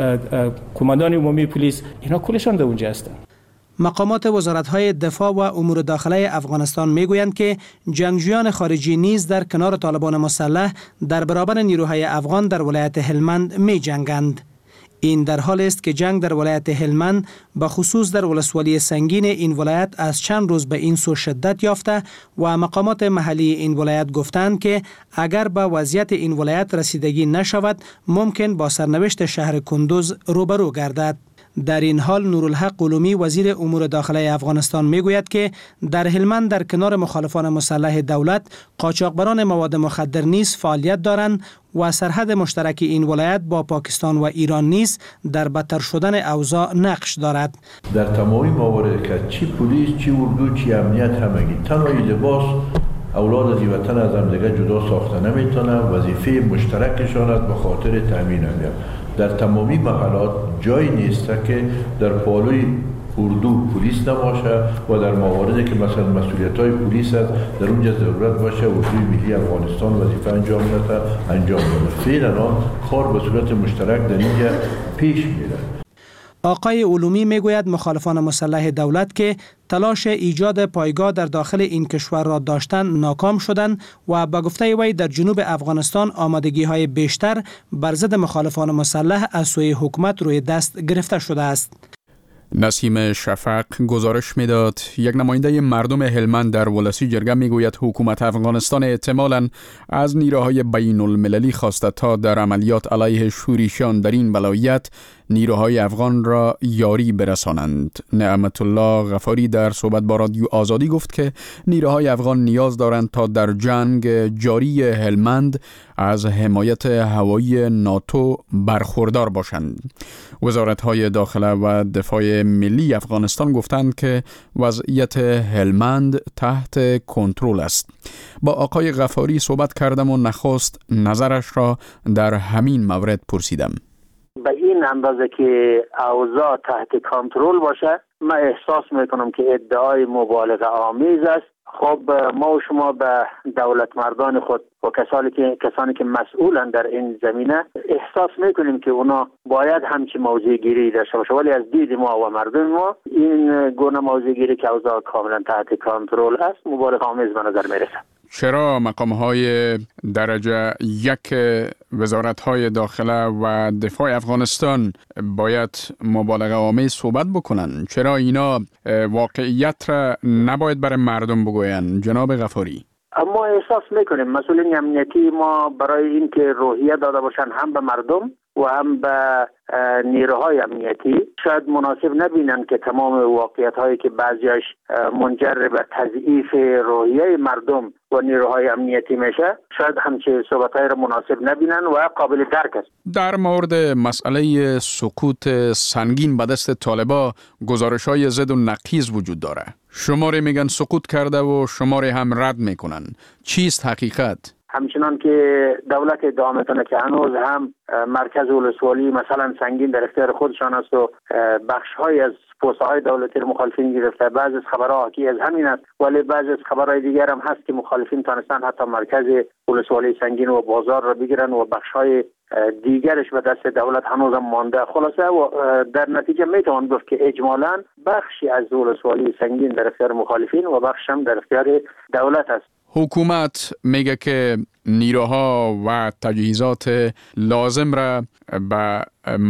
Speaker 4: کماندان عمومی پلیس، اینا کلشان در اونجا هستند.
Speaker 9: مقامات وزارت‌های دفاع و امور داخله افغانستان میگویند که جنگجویان خارجی نیز در کنار طالبان مسلح در برابر نیروهای افغان در ولایت هلمند می‌جنگند. این در حال است که جنگ در ولایت هلمند به خصوص در ولسوالی سنگین این ولایت از چند روز به این سو شدت یافته و مقامات محلی این ولایت گفتند که اگر به وضعیت این ولایت رسیدگی نشود ممکن با سرنوشت شهر کندوز روبرو گردد. در این حال نورالحق قلومی وزیر امور داخله افغانستان میگوید که در هلمند در کنار مخالفان مسلح دولت قاچاقبران مواد مخدر نیز فعالیت دارند و سرحد مشترک این ولایت با پاکستان و ایران نیز در بدتر شدن اوضاع نقش دارد.
Speaker 2: در تمامی موارد که چی پلیس، چی اردو، چی امنیت همگی تنها لباس اولاد از وطن از هم دیگه جدا ساخته نمیتونن. وظیفه مشترکشان است به خاطر تامین امنیت. در تمامی محلات جایی نیست که در پالوی اردو پلیس نباشه و در مواردی که مثلا مسئولیت‌های پلیس است در اونجا ضرورت باشه اردوی ملی افغانستان وظیفه انجام بده. فعلا کار به صورت مشترک در اینجا پیش میره.
Speaker 9: آقای علومی میگوید مخالفان مسلح دولت که تلاش ایجاد پایگاه در داخل این کشور را داشتن ناکام شدند و به گفته وی در جنوب افغانستان آمادگی‌های بیشتر بر ضد مخالفان مسلح از سوی حکومت روی دست گرفته شده است.
Speaker 3: نسیم شفق گزارش میداد. یک نماینده مردم هلمند در ولسی جرگه میگوید حکومت افغانستان احتمالاً از نیروهای بین المللی خواسته تا در عملیات علیه شورشیان در این ولایت نیروهای افغان را یاری برسانند. نعمت الله غفاری در صحبت با رادیو آزادی گفت که نیروهای افغان نیاز دارند تا در جنگ جاری هلمند از حمایت هوایی ناتو برخوردار باشند. وزارت‌های داخله و دفاع ملی افغانستان گفتند که وضعیت هلمند تحت کنترل است. با آقای غفاری صحبت کردم و نخست نظرش را در همین مورد پرسیدم.
Speaker 5: به این اندازه که اوضاع تحت کنترل باشه، من احساس میکنم که ادعای مبالغه آمیز است. خب ما و شما به دولت مردان خود و کسانی که مسئولن در این زمینه احساس میکنیم که اونا باید همچی موضع گیری داشته باشه، ولی از دید ما و مردم ما این گونه موضع گیری که اوضاع کاملا تحت کنترل است مبالغه آمیز به نظر میرسه.
Speaker 3: چرا مقام‌های درجه یک وزارت‌های داخله و دفاع افغانستان باید مبالغه آمیز صحبت بکنن؟ چرا اینا واقعیت را نباید برای مردم بگوین؟ جناب غفاری،
Speaker 5: اما احساس میکنیم مسئولین امنیتی ما برای اینکه روحیه داده باشن هم به مردم و هم به نیروهای امنیتی شاید مناسب نبینن که تمام واقعیت هایی که بعضیش منجر به تضعیف روحیه مردم و نیروهای امنیتی میشه، شاید همچه صحبت های را مناسب نبینن و قابل درک است.
Speaker 3: در مورد مسئله سقوط سنگین به دست طالبا گزارش های ضد و نقیض وجود داره. شماره میگن سقوط کرده و شماره هم رد میکنن. چیست حقیقت؟
Speaker 5: همچنان که دولت ادعا میکنه که هنوز هم مرکز ولسوالی مثلا سنگین در اختیار خودشان است و بخش‌های از پست‌های دولتی مخالفین گرفته. بعضی از خبرها حاکی از همین است، ولی بعضی از خبرهای دیگر هم هست که مخالفین تونستن حتی مرکز ولسوالی سنگین و بازار را بگیرن و بخش‌های دیگرش به دست دولت هنوز هم مانده. خلاصه و در نتیجه میتوان گفت که اجمالاً بخشی از ولسوالی سنگین در اختیار مخالفین و بخش هم در اختیار دولت است.
Speaker 3: حکومت میگه که نیروها و تجهیزات لازم را به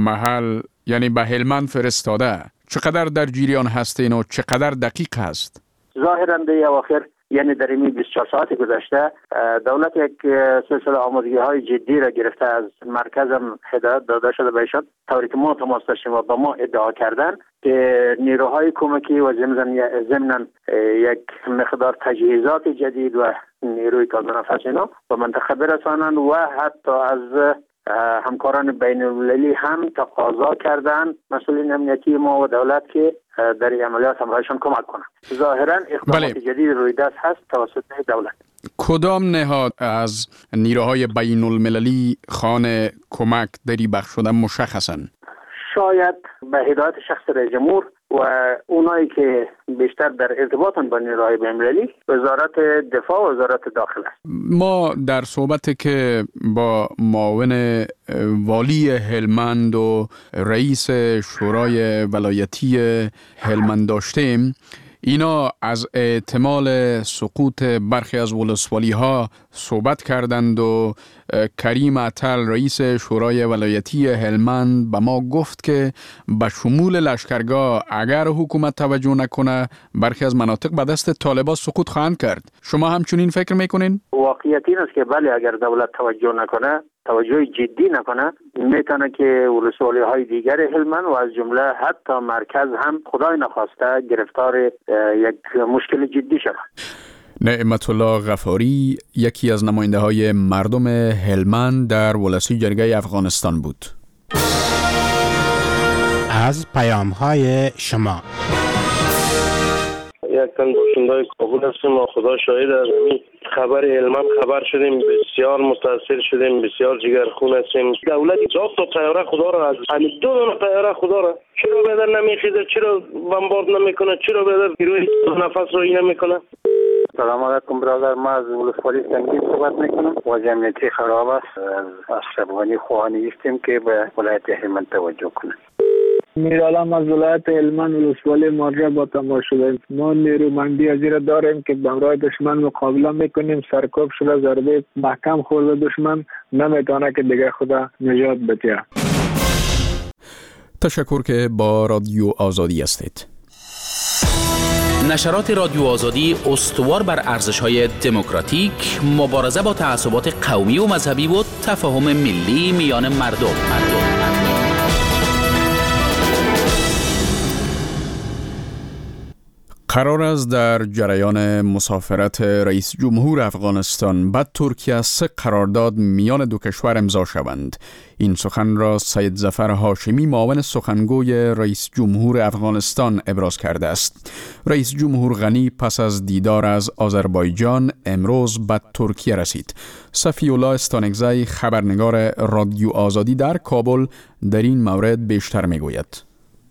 Speaker 3: محل یعنی به هلمند فرستاده. چقدر در جریان هستین و چقدر دقیق هست؟
Speaker 5: ظاهراً در اواخر یعنی در این 24 ساعت گذشته دولت یک سلسله آمادگی های جدی را گرفته از مرکزم هدایت داده شده بهشان طوری که ما تماس داشتیم و با ما ادعا کردن که نیروهای کمکی و ضمن یک مقدار تجهیزات جدید و نیروی تازه‌نفس اینا به منطقه برسانند و حتی از همکاران بین المللی هم تقاضا کردن مسئولین امنیتی ما و دولت که در این عملیات همراهشان کمک کنند. ظاهرا اقدامات جدید روی دست هست توسط دولت.
Speaker 3: کدام نهاد از نیروهای بین المللی خوان کمک دری بخش شدن مشخصن؟
Speaker 5: شاید به هدایت شخص رئیس جمهور و اونایی که بیشتر در ارتباطن با نیروهای بین‌المللی وزارت دفاع و وزارت داخله است.
Speaker 3: ما در صحبتی که با معاون والی هلمند و رئیس شورای ولایتی هلمند داشتیم، اینا از احتمال سقوط برخی از ولسوالی ها صحبت کردند و کریم عطل رئیس شورای ولایتی هلمند به ما گفت که به شمول لشکرگاه اگر حکومت توجه نکنه برخی از مناطق به دست طالبان سقوط خواهند کرد. شما همچنین فکر میکنین؟
Speaker 5: واقعیت این است که بله، اگر دولت توجه نکنه، توجه جدی نکنه، میتونه که ولسوالی های دیگر هلمند و از جمله حتی مرکز هم خدای نخواسته گرفتار یک مشکل جدی شود.
Speaker 3: نعمت الله غفاری یکی از نماینده های مردم هلمند در ولسی جرگه افغانستان بود.
Speaker 10: از پیام های شما
Speaker 11: یک تن باشنده‌های کابل هستیم و خدا شاهد از این خبر هلمند خبر شدیم، بسیار متاثر شدیم، بسیار جگرخون هستیم. دولت ذات تا طیاره خدا را از همین 2 دونه طیاره خدا را چرا بدر نمیخیزه، چرا بمبارد نمیکنه، چرا بدر نیروی نفس رو این نمیکنه.
Speaker 12: سلام علیکم برادر، ما از ولسوالی سنگین صحبت میکنم. وضع امنیتی خراب است. از افغانی خواهانی هستیم که به ولایت هلمند توجه کنه.
Speaker 17: میرالم از ولایت هلمند ولسوالی مارجا با تماس شدیم. ما نیرومندی از این داریم که به همراه دشمن مقابله میکنیم. سرکوب شده، ضربه محکم خورده، دشمن نمیتونه که دیگه خدا نجات بده.
Speaker 3: تشکر که با رادیو آزادی هستید.
Speaker 25: نشرات رادیو آزادی استوار بر ارزش‌های دموکراتیک، مبارزه با تعصبات قومی و مذهبی و تفاهم ملی میان مردم.
Speaker 3: قرار است در جریان مسافرت رئیس جمهور افغانستان به ترکیه 3 قرارداد میان دو کشور امضا شوند. این سخن را سید ظفر هاشمی معاون سخنگوی رئیس جمهور افغانستان ابراز کرده است. رئیس جمهور غنی پس از دیدار از آذربایجان امروز به ترکیه رسید. صفی الله استانکزی خبرنگار رادیو آزادی در کابل در این مورد بیشتر میگوید.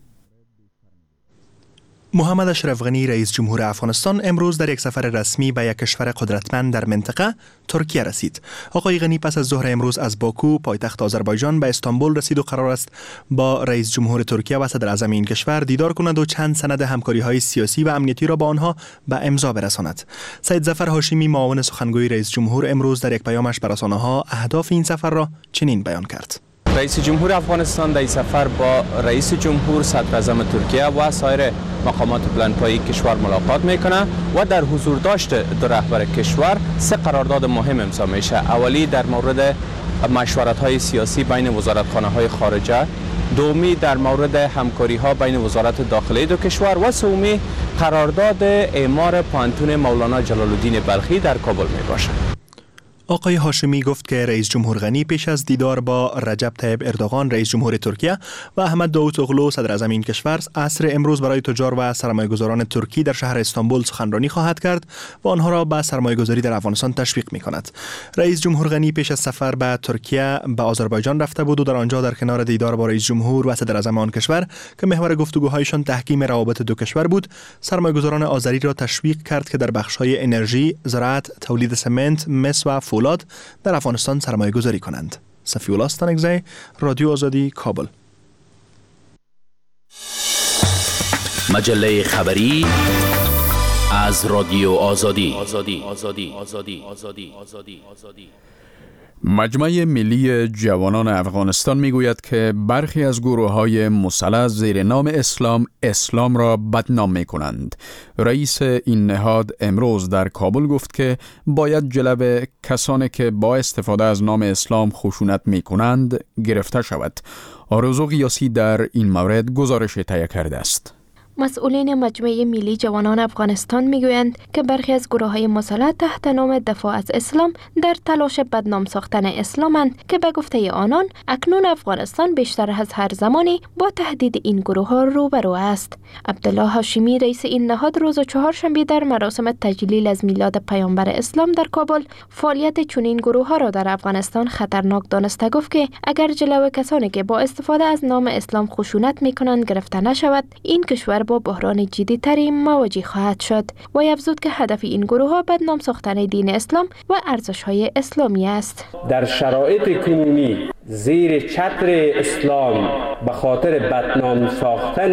Speaker 13: محمد اشرف غنی رئیس جمهور افغانستان امروز در یک سفر رسمی به یک کشور قدرتمند در منطقه ترکیه رسید. آقای غنی پس از ظهر امروز از باکو پایتخت آذربایجان به استانبول رسید و قرار است با رئیس جمهور ترکیه و صدر اعظم این کشور دیدار کند و چند سند همکاری‌های سیاسی و امنیتی را با آنها به امضا برساند. سید ظفر هاشمی معاون سخنگوی رئیس جمهور امروز در یک پیامش به رسانه‌ها اهداف این سفر را چنین بیان کرد:
Speaker 14: رئیس جمهور افغانستان در این سفر با رئیس جمهور، صدر اعظم ترکیه و سایر مقامات بلندپایه کشور ملاقات میکنه و در حضور داشت دو رهبر کشور 3 قرارداد مهم امضا میشه. اولی در مورد مشورت‌های سیاسی بین وزارتخانه‌های خارجه، دومی در مورد همکاری‌ها بین وزارت داخله دو کشور و سومی قرارداد اعمار پانتون مولانا جلال الدین بلخی در کابل میباشد.
Speaker 13: آقای هاشمی گفت که رئیس جمهور غنی پیش از دیدار با رجب طیب اردوغان رئیس جمهور ترکیه و احمد داوطاغلو صدر اعظم این کشور عصر امروز برای تجار و سرمایه‌گذاران ترکی در شهر استانبول سخنرانی خواهد کرد و آنها را به سرمایه‌گذاری در افغانستان تشویق می‌کند. رئیس جمهور غنی پیش از سفر به ترکیه به آذربایجان رفته بود و در آنجا در کنار دیدار با رئیس جمهور و صدر اعظم آن کشور که محور گفتگوهایشان تحکیم روابط دو کشور بود، سرمایه‌گذاران آذری را تشویق کرد که در بخش‌های انرژی، زراعت، تولید سمنت، مس و فولاد در افغانستان سرمایه گذاری کنند. صفی الله استانکزی، رادیو آزادی، کابل.
Speaker 25: مجله خبری از رادیو آزادی.
Speaker 3: مجمع ملی جوانان افغانستان میگوید که برخی از گروه‌های مسلح زیر نام اسلام را بدنام می‌کنند. رئیس این نهاد امروز در کابل گفت که باید جلب کسانی که با استفاده از نام اسلام خشونت می‌کنند گرفته شود. آرزو قیاسی در این مورد گزارش تهیه کرده است.
Speaker 15: مسئولین مجمع ملی جوانان افغانستان میگویند که برخی از گروه‌های مسلح تحت نام دفاع از اسلام در تلاش بدنام ساختن اسلامند که به گفته آنان اکنون افغانستان بیشتر از هر زمانی با تهدید این گروه‌ها روبرو است. عبدالله هاشمی رئیس این نهاد روز چهارشنبه در مراسم تجلیل از میلاد پیامبر اسلام در کابل فعالیت چنین گروه‌ها را در افغانستان خطرناک دانسته گفت که اگر جلو کسانی که با استفاده از نام اسلام خشونت می‌کنند گرفته نشود، این کشور با بحران جدی تری مواجه خواهد شد. و افزود که هدف این گروه ها بدنام ساختن دین اسلام و ارزش های اسلامی است.
Speaker 16: در شرایط کنونی زیر چتر اسلام به خاطر بدنام ساختن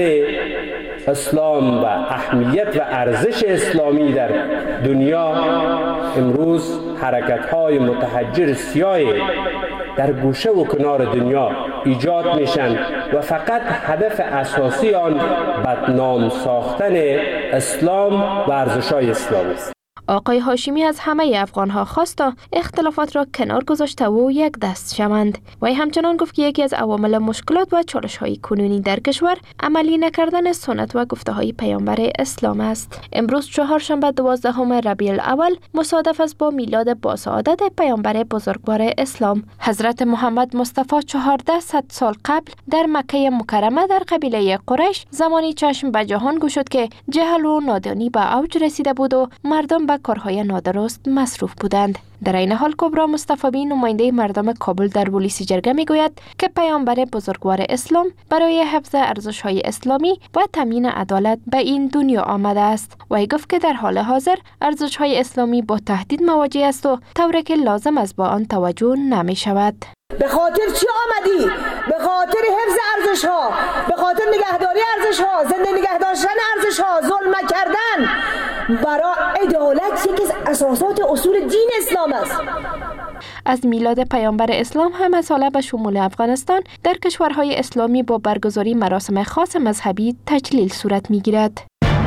Speaker 16: اسلام و اهمیت و ارزش اسلامی در دنیا، امروز حرکت‌های متحجر سیاهی در گوشه و کنار دنیا ایجاد میشن و فقط هدف اساسی آن بدنام ساختن اسلام و ارزش‌های اسلامی است.
Speaker 15: آقای هاشمی از همه افغان‌ها خواست تا اختلافات را کنار گذاشته و یک دست شوند. و همچنان گفت که یکی از عوامل مشکلات و چالش‌های کنونی در کشور عملی نکردن سنت و گفته‌های پیامبر اسلام است. امروز چهارشنبه 12 ربیع الاول مصادف است با میلاد باسعادت پیامبر بزرگوار اسلام. حضرت محمد مصطفی 1400 سال قبل در مکه مکرمه در قبیله قریش زمانی چشم به جهان گشود که جهل و نادانی به اوج رسیده بود و مردم به کارهای نادرست مصروف بودند. در این حال کبرا مصطفی نماینده مردم کابل در پلیس جرگه میگوید که پیامبر بزرگوار اسلام برای حفظ ارزش‌های اسلامی و تامین عدالت به این دنیا آمده است. و گفت که در حال حاضر ارزش‌های اسلامی با تهدید مواجه است و طوری که لازم است با آن توجه نمی شود.
Speaker 18: به خاطر چی آمدی؟ به خاطر حفظ ارزش‌ها، به خاطر نگهداری ارزش‌ها، زنده نگه داشتن ارزش‌ها، ظلم نکردن. برای عدالت یکی از اساسات اصول دین اسلام است.
Speaker 15: از میلاد پیامبر اسلام همه ساله به شمول افغانستان در کشورهای اسلامی با برگزاری مراسم خاص مذهبی تجلیل صورت می‌گیرد.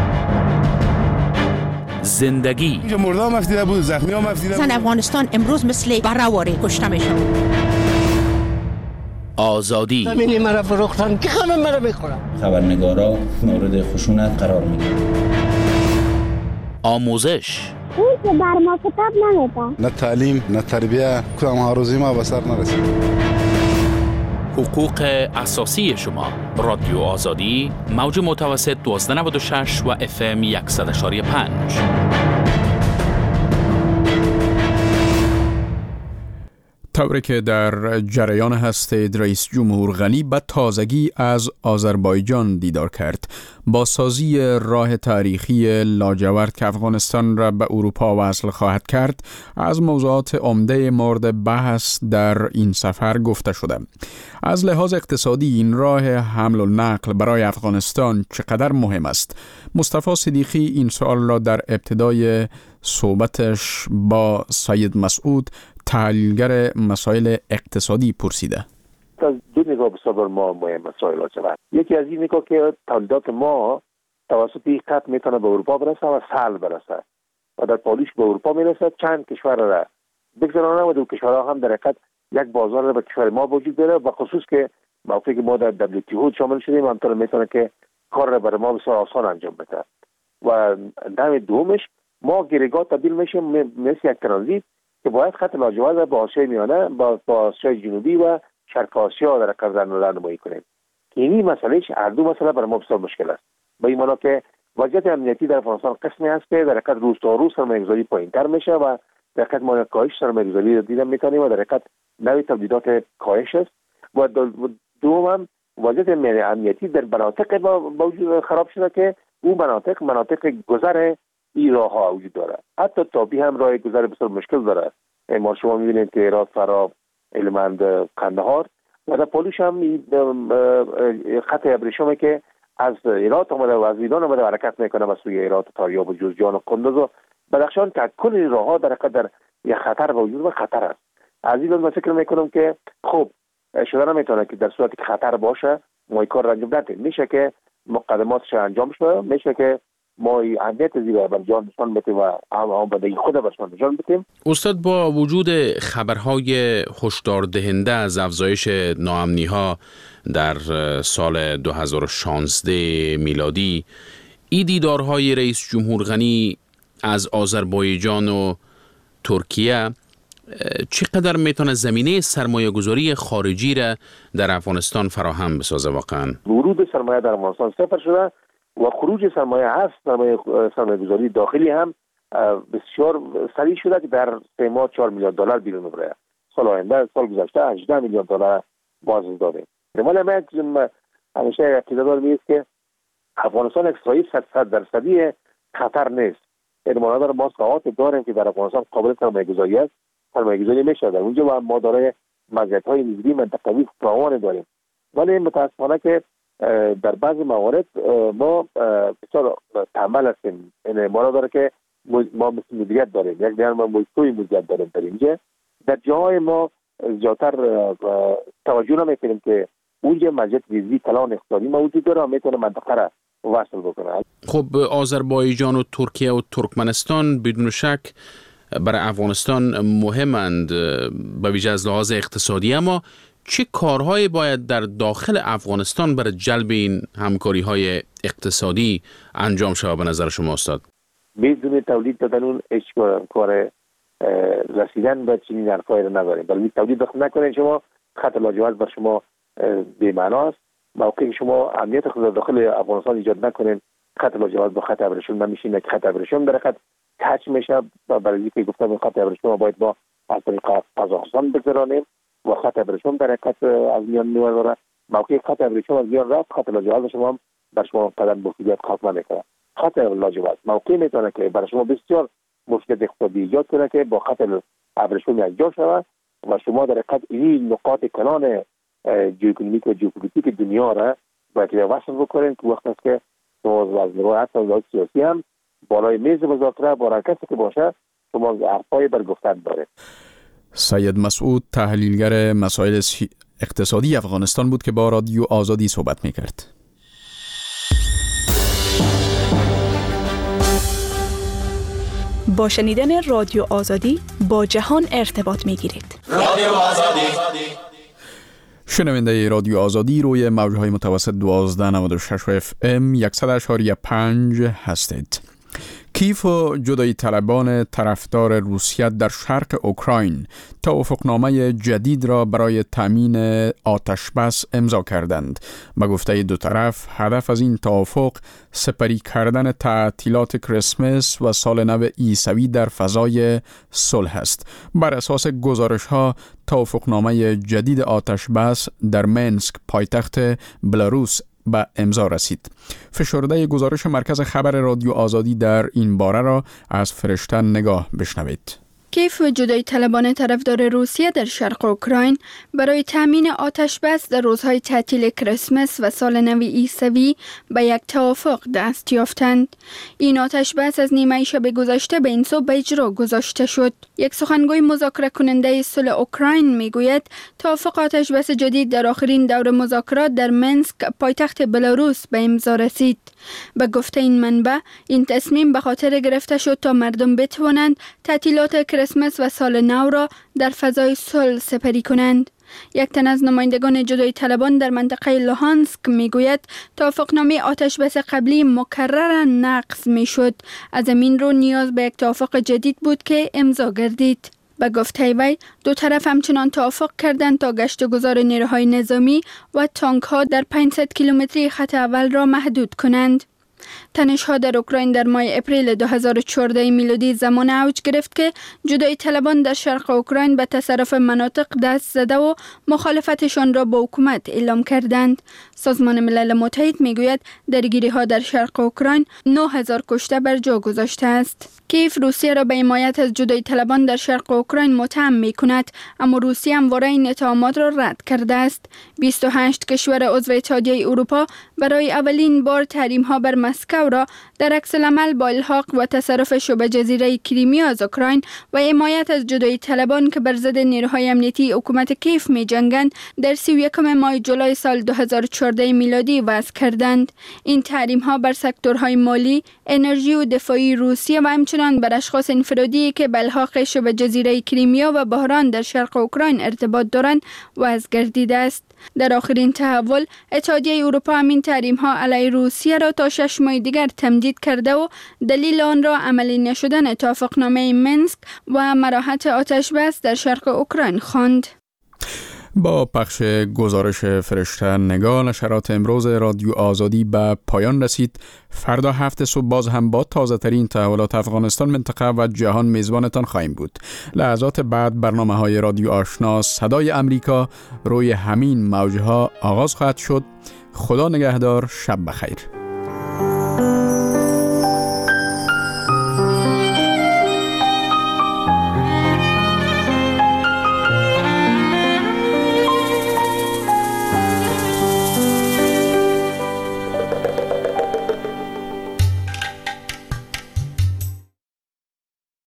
Speaker 25: زندگی
Speaker 19: مردم افتیده بود، زخمی هم افتیده بود.
Speaker 22: زن افغانستان امروز مثل بره‌واره کشته میشن.
Speaker 25: آزادی
Speaker 23: زمینی مرا فروختن که همه مرا میخورن.
Speaker 26: خبرنگارا مورد خشونت قرار میگیرن.
Speaker 25: آموزش
Speaker 27: اون که بر ما کتاب نمیده.
Speaker 19: نه تعلیم نه تربیه، کدام هاروزی ما به سر نرسید.
Speaker 25: حقوق اساسی شما. رادیو آزادی، موج متوسط 1296 و FM 100.5.
Speaker 3: طوری که در جریان هستید رئیس جمهور غنی به تازگی از آذربایجان دیدار کرد. با سازی راه تاریخی لاجورد که افغانستان را به اروپا وصل خواهد کرد، از موضوعات عمده مورد بحث در این سفر گفته شده. از لحاظ اقتصادی این راه حمل و نقل برای افغانستان چقدر مهم است؟ مصطفی صدیقی این سوال را در ابتدای صحبتش با سید مسعود تحلیلگر مسائل اقتصادی پرسیده.
Speaker 28: از دو نگاه بسیار ما مهم مسائل هست. یکی از این نگاه که تولیدات ما توسط این خط میتونه به اروپا برسه و سهل برسه و در پالیش به اروپا میرسه. چند کشور را بگذارانه و دو کشورها هم در حقیقت یک بازار را به کشور ما وجود داره و خصوص که موقعی که ما در WTO شامل شدیم همطور میتونه که کار را برای ما بسیار آسان انجام بده. و نوع دومش ما گریگاه تبدیل میشیم مثل یک ترانزیت که باید خط لاجورد با آسیای میانه با آسیای جنوبی و شرق آسیا در حقیقت رانمایی کنیم. که این مسئله هر دو مسئله برای ما بسیار مشکل است. به این معنی که وضعیت امنیتی در افغانستان قسمی است که در حقیقت روز تا روز سرمایه‌گذاری پایین‌تر میشه و در حقیقت ما کاهش سرمایه‌گذاری دیدن می‌کنیم و در حقیقت نوع تولیدات کاهش است. و دوم وضعیت امنیتی در مناطق با خراب شده که اون مناطق گذر این راه ها وجود داره. حتی تابی هم راه گذر بسیار مشکل داره. ما شما می‌بینید که هرات، فرا، هلمند، قندهار و در پالوش هم خط ابریشمی که از هرات آمده و از ایران آمده حرکت میکنه به سوی هرات، تاریاب و جوزجان و قندوز و بدخشان که کل راه ها در حقیقت در یک خطر وجود و خطر است. از این من فکر میکنم که خب شده نمیتونه که در صورتی که خطر باشه ما کار را انجام ندیم. میشه که مقدماتش انجام شه، میشه که ما اهمیت زیبا بر جان نشان بدیم و آمادگی خود برشان نشان بدیم.
Speaker 25: استاد، با وجود خبرهای هشدار دهنده از افزایش ناامنی‌ها در سال 2016 میلادی، این دیدارهای رئیس جمهور غنی از آذربایجان و ترکیه چقدر میتونه زمینه سرمایه گذاری خارجی را در افغانستان فراهم بسازه؟ واقعا
Speaker 28: ورود سرمایه در افغانستان صفر شده و خروج سرمایه هست. سرمایه گذاری داخلی هم بسیار سریع شده که در 3 ماه 4 میلیارد دلار بیرون بره. سال آینده، سال گذشته 18 میلیارد دلار باز داده. ولی من همیشه عقیده دارم که افغانستان اقتصادی 100% خطر نیست. ادامه داره ما ساعات داریم که در افغانستان قابل سرمایه گذاری است، سرمایه گذاری میشه در اونجا و ما داره مزیت‌های نسبی منطقوی فراوان داریم. ولی متاسفانه که در بعضی موارد ما بسیار تنبل هستیم. این ما داره که ما مثل مدیریت داریم، یک دیگر ما موضوعی مدیریت داریم در اینجا. در جاهای ما زیادتر توجه نمیکنیم که اونجا مزیت نسبی کلان اقتصادی موجود داره و میتونه منطقه را وصل بکنه.
Speaker 25: خب آذربایجان و ترکیه و ترکمنستان بدون شک برای افغانستان مهمند به ویژه از لحاظ اقتصادی، اما چه کارهایی باید در داخل افغانستان برای جلب این همکاری‌های اقتصادی انجام شود به نظر شما استاد؟
Speaker 28: بدون تولید دادن اون هیچ کار رسیدن به چنین حرفایی رو نداریم. ولی تولید داخل نکنید شما خط لاجورد بر شما بی‌معناست. موقعی شما امنیت خود داخل افغانستان ایجاد نکنید، خط لاجورد با خط ابریشم نمیشینه که خط ابریشم در خط کج میشه و برای اینکه گفتم خط ابریشم باید با از طریق قزاقستان بگذرانیم و خط ابریشم در حقیقت از میان میوره. موقعی خط ابریشم از میان رفت، خط لاجورد شما هم بر شما قدم مفیدیت خاص نمیکنه. خط لاجورد موقعی میتونه که برای شما بسیار مفید اقتصادی ایجاد کنه که با خط ابریشم یکجا شود و شما در حقیقت این نقاط کلان جیوئکونومیک و ژئوپلیتیک دنیا را باید وصل بکنین که وقتی است که شما از نگاه اقتصادی سیاسی هم بالای میز مذاکره با هر کسی که باشه شما حرفای بر گفتن داره.
Speaker 3: سید مسعود، تحلیلگر مسائل اقتصادی افغانستان بود که با رادیو آزادی صحبت میکرد.
Speaker 1: با شنیدن رادیو آزادی با جهان ارتباط میگیرید.
Speaker 4: رادیو آزادی،
Speaker 3: شنونده رادیو آزادی روی موجهای متوسط 1296 FM 100.5 هستید. کیف و جدایی طلبان طرفدار روسیه در شرق اوکراین توافقنامه جدید را برای تامین آتش بس امضا کردند. به گفته دو طرف هدف از این توافق سپری کردن تعطیلات کریسمس و سال نو عیسوی در فضای صلح است. بر اساس گزارش‌ها توافقنامه جدید آتش بس در مینسک پایتخت بلاروس به امضا رسید. فشرده گزارش مرکز خبر رادیو آزادی در این باره را از فرشته نگاه بشنوید.
Speaker 6: کیف و جدایی طلبان طرفدار روسیه در شرق اوکراین برای تامین آتش بس در روزهای تعطیل کریسمس و سال نو عیسوی به یک توافق دست یافتند. این آتش بس از نیمه شب گذشته به این سو به اجرا گذاشته شد. یک سخنگوی مذاکره کننده صلح اوکراین میگوید توافق آتش بس جدید در آخرین دور مذاکرات در مینسک پایتخت بلاروس به امضا رسید. به گفته این منبع این تصمیم به خاطر گرفته شد تا مردم بتوانند تعطیلات کریسمس و سال نو را در فضای صلح سپری کنند. یک تن از نمایندگان جدایی طلبان در منطقه لوهانسک میگوید توافقنامه آتش بس قبلی مکرراً نقض میشد. از این رو نیاز به یک توافق جدید بود که امضا گردید. به گفته وی دو طرف همچنان توافق کردند تا گشت و گذار نیروهای نظامی و تانک ها در 500 کیلومتری خط اول را محدود کنند. تنش‌ها در اوکراین در ماه اپریل 2014 میلادی زمان اوج گرفت که جدایی طلبان در شرق اوکراین به تصرف مناطق دست زده و مخالفتشان را با حکومت اعلام کردند. سازمان ملل متحد میگوید درگیری‌ها در شرق اوکراین 9000 کشته بر جا گذاشته است. کیف روسیه را به حمایت از جدایی طلبان در شرق اوکراین متهم می‌کند، اما روسیه همواره این اتهامات را رد کرده است. 28 کشور عضو اتحادیه اروپا برای اولین بار تحریم‌ها بر مسکو را در عکس العمل با الحاق و تصرف شبه جزیره کریمیا از اوکراین و حمایت از جدایی طلبان که بر ضد نیروهای امنیتی حکومت کیف می جنگند در 31 ماه جولای سال 2014 میلادی وضع کردند. این تحریم ها بر سکتورهای مالی، انرژی و دفاعی روسیه و همچنان بر اشخاص انفرادی که به الحاق شبه جزیره کریمیا و بحران در شرق اوکراین ارتباط دارند وضع گردیده است. در آخرین تحول، اتحادیه اروپا همین تحریم ها علیه روسیه را تا 6 ماه دیگر تمدید کرده و دلیل آن را عملی نشدن توافقنامه منسک و مراحت آتش بس در شرق اوکراین خواند.
Speaker 3: با پخش گزارش فرشته نگاه، نشرات امروز رادیو آزادی به پایان رسید. فردا 7 صبح باز هم با تازه ترین تحولات افغانستان، منطقه و جهان میزبانتان خواهیم بود. لحظات بعد برنامه های رادیو آشنا صدای امریکا روی همین موجها آغاز خواهد شد. خدا نگهدار، شب بخیر.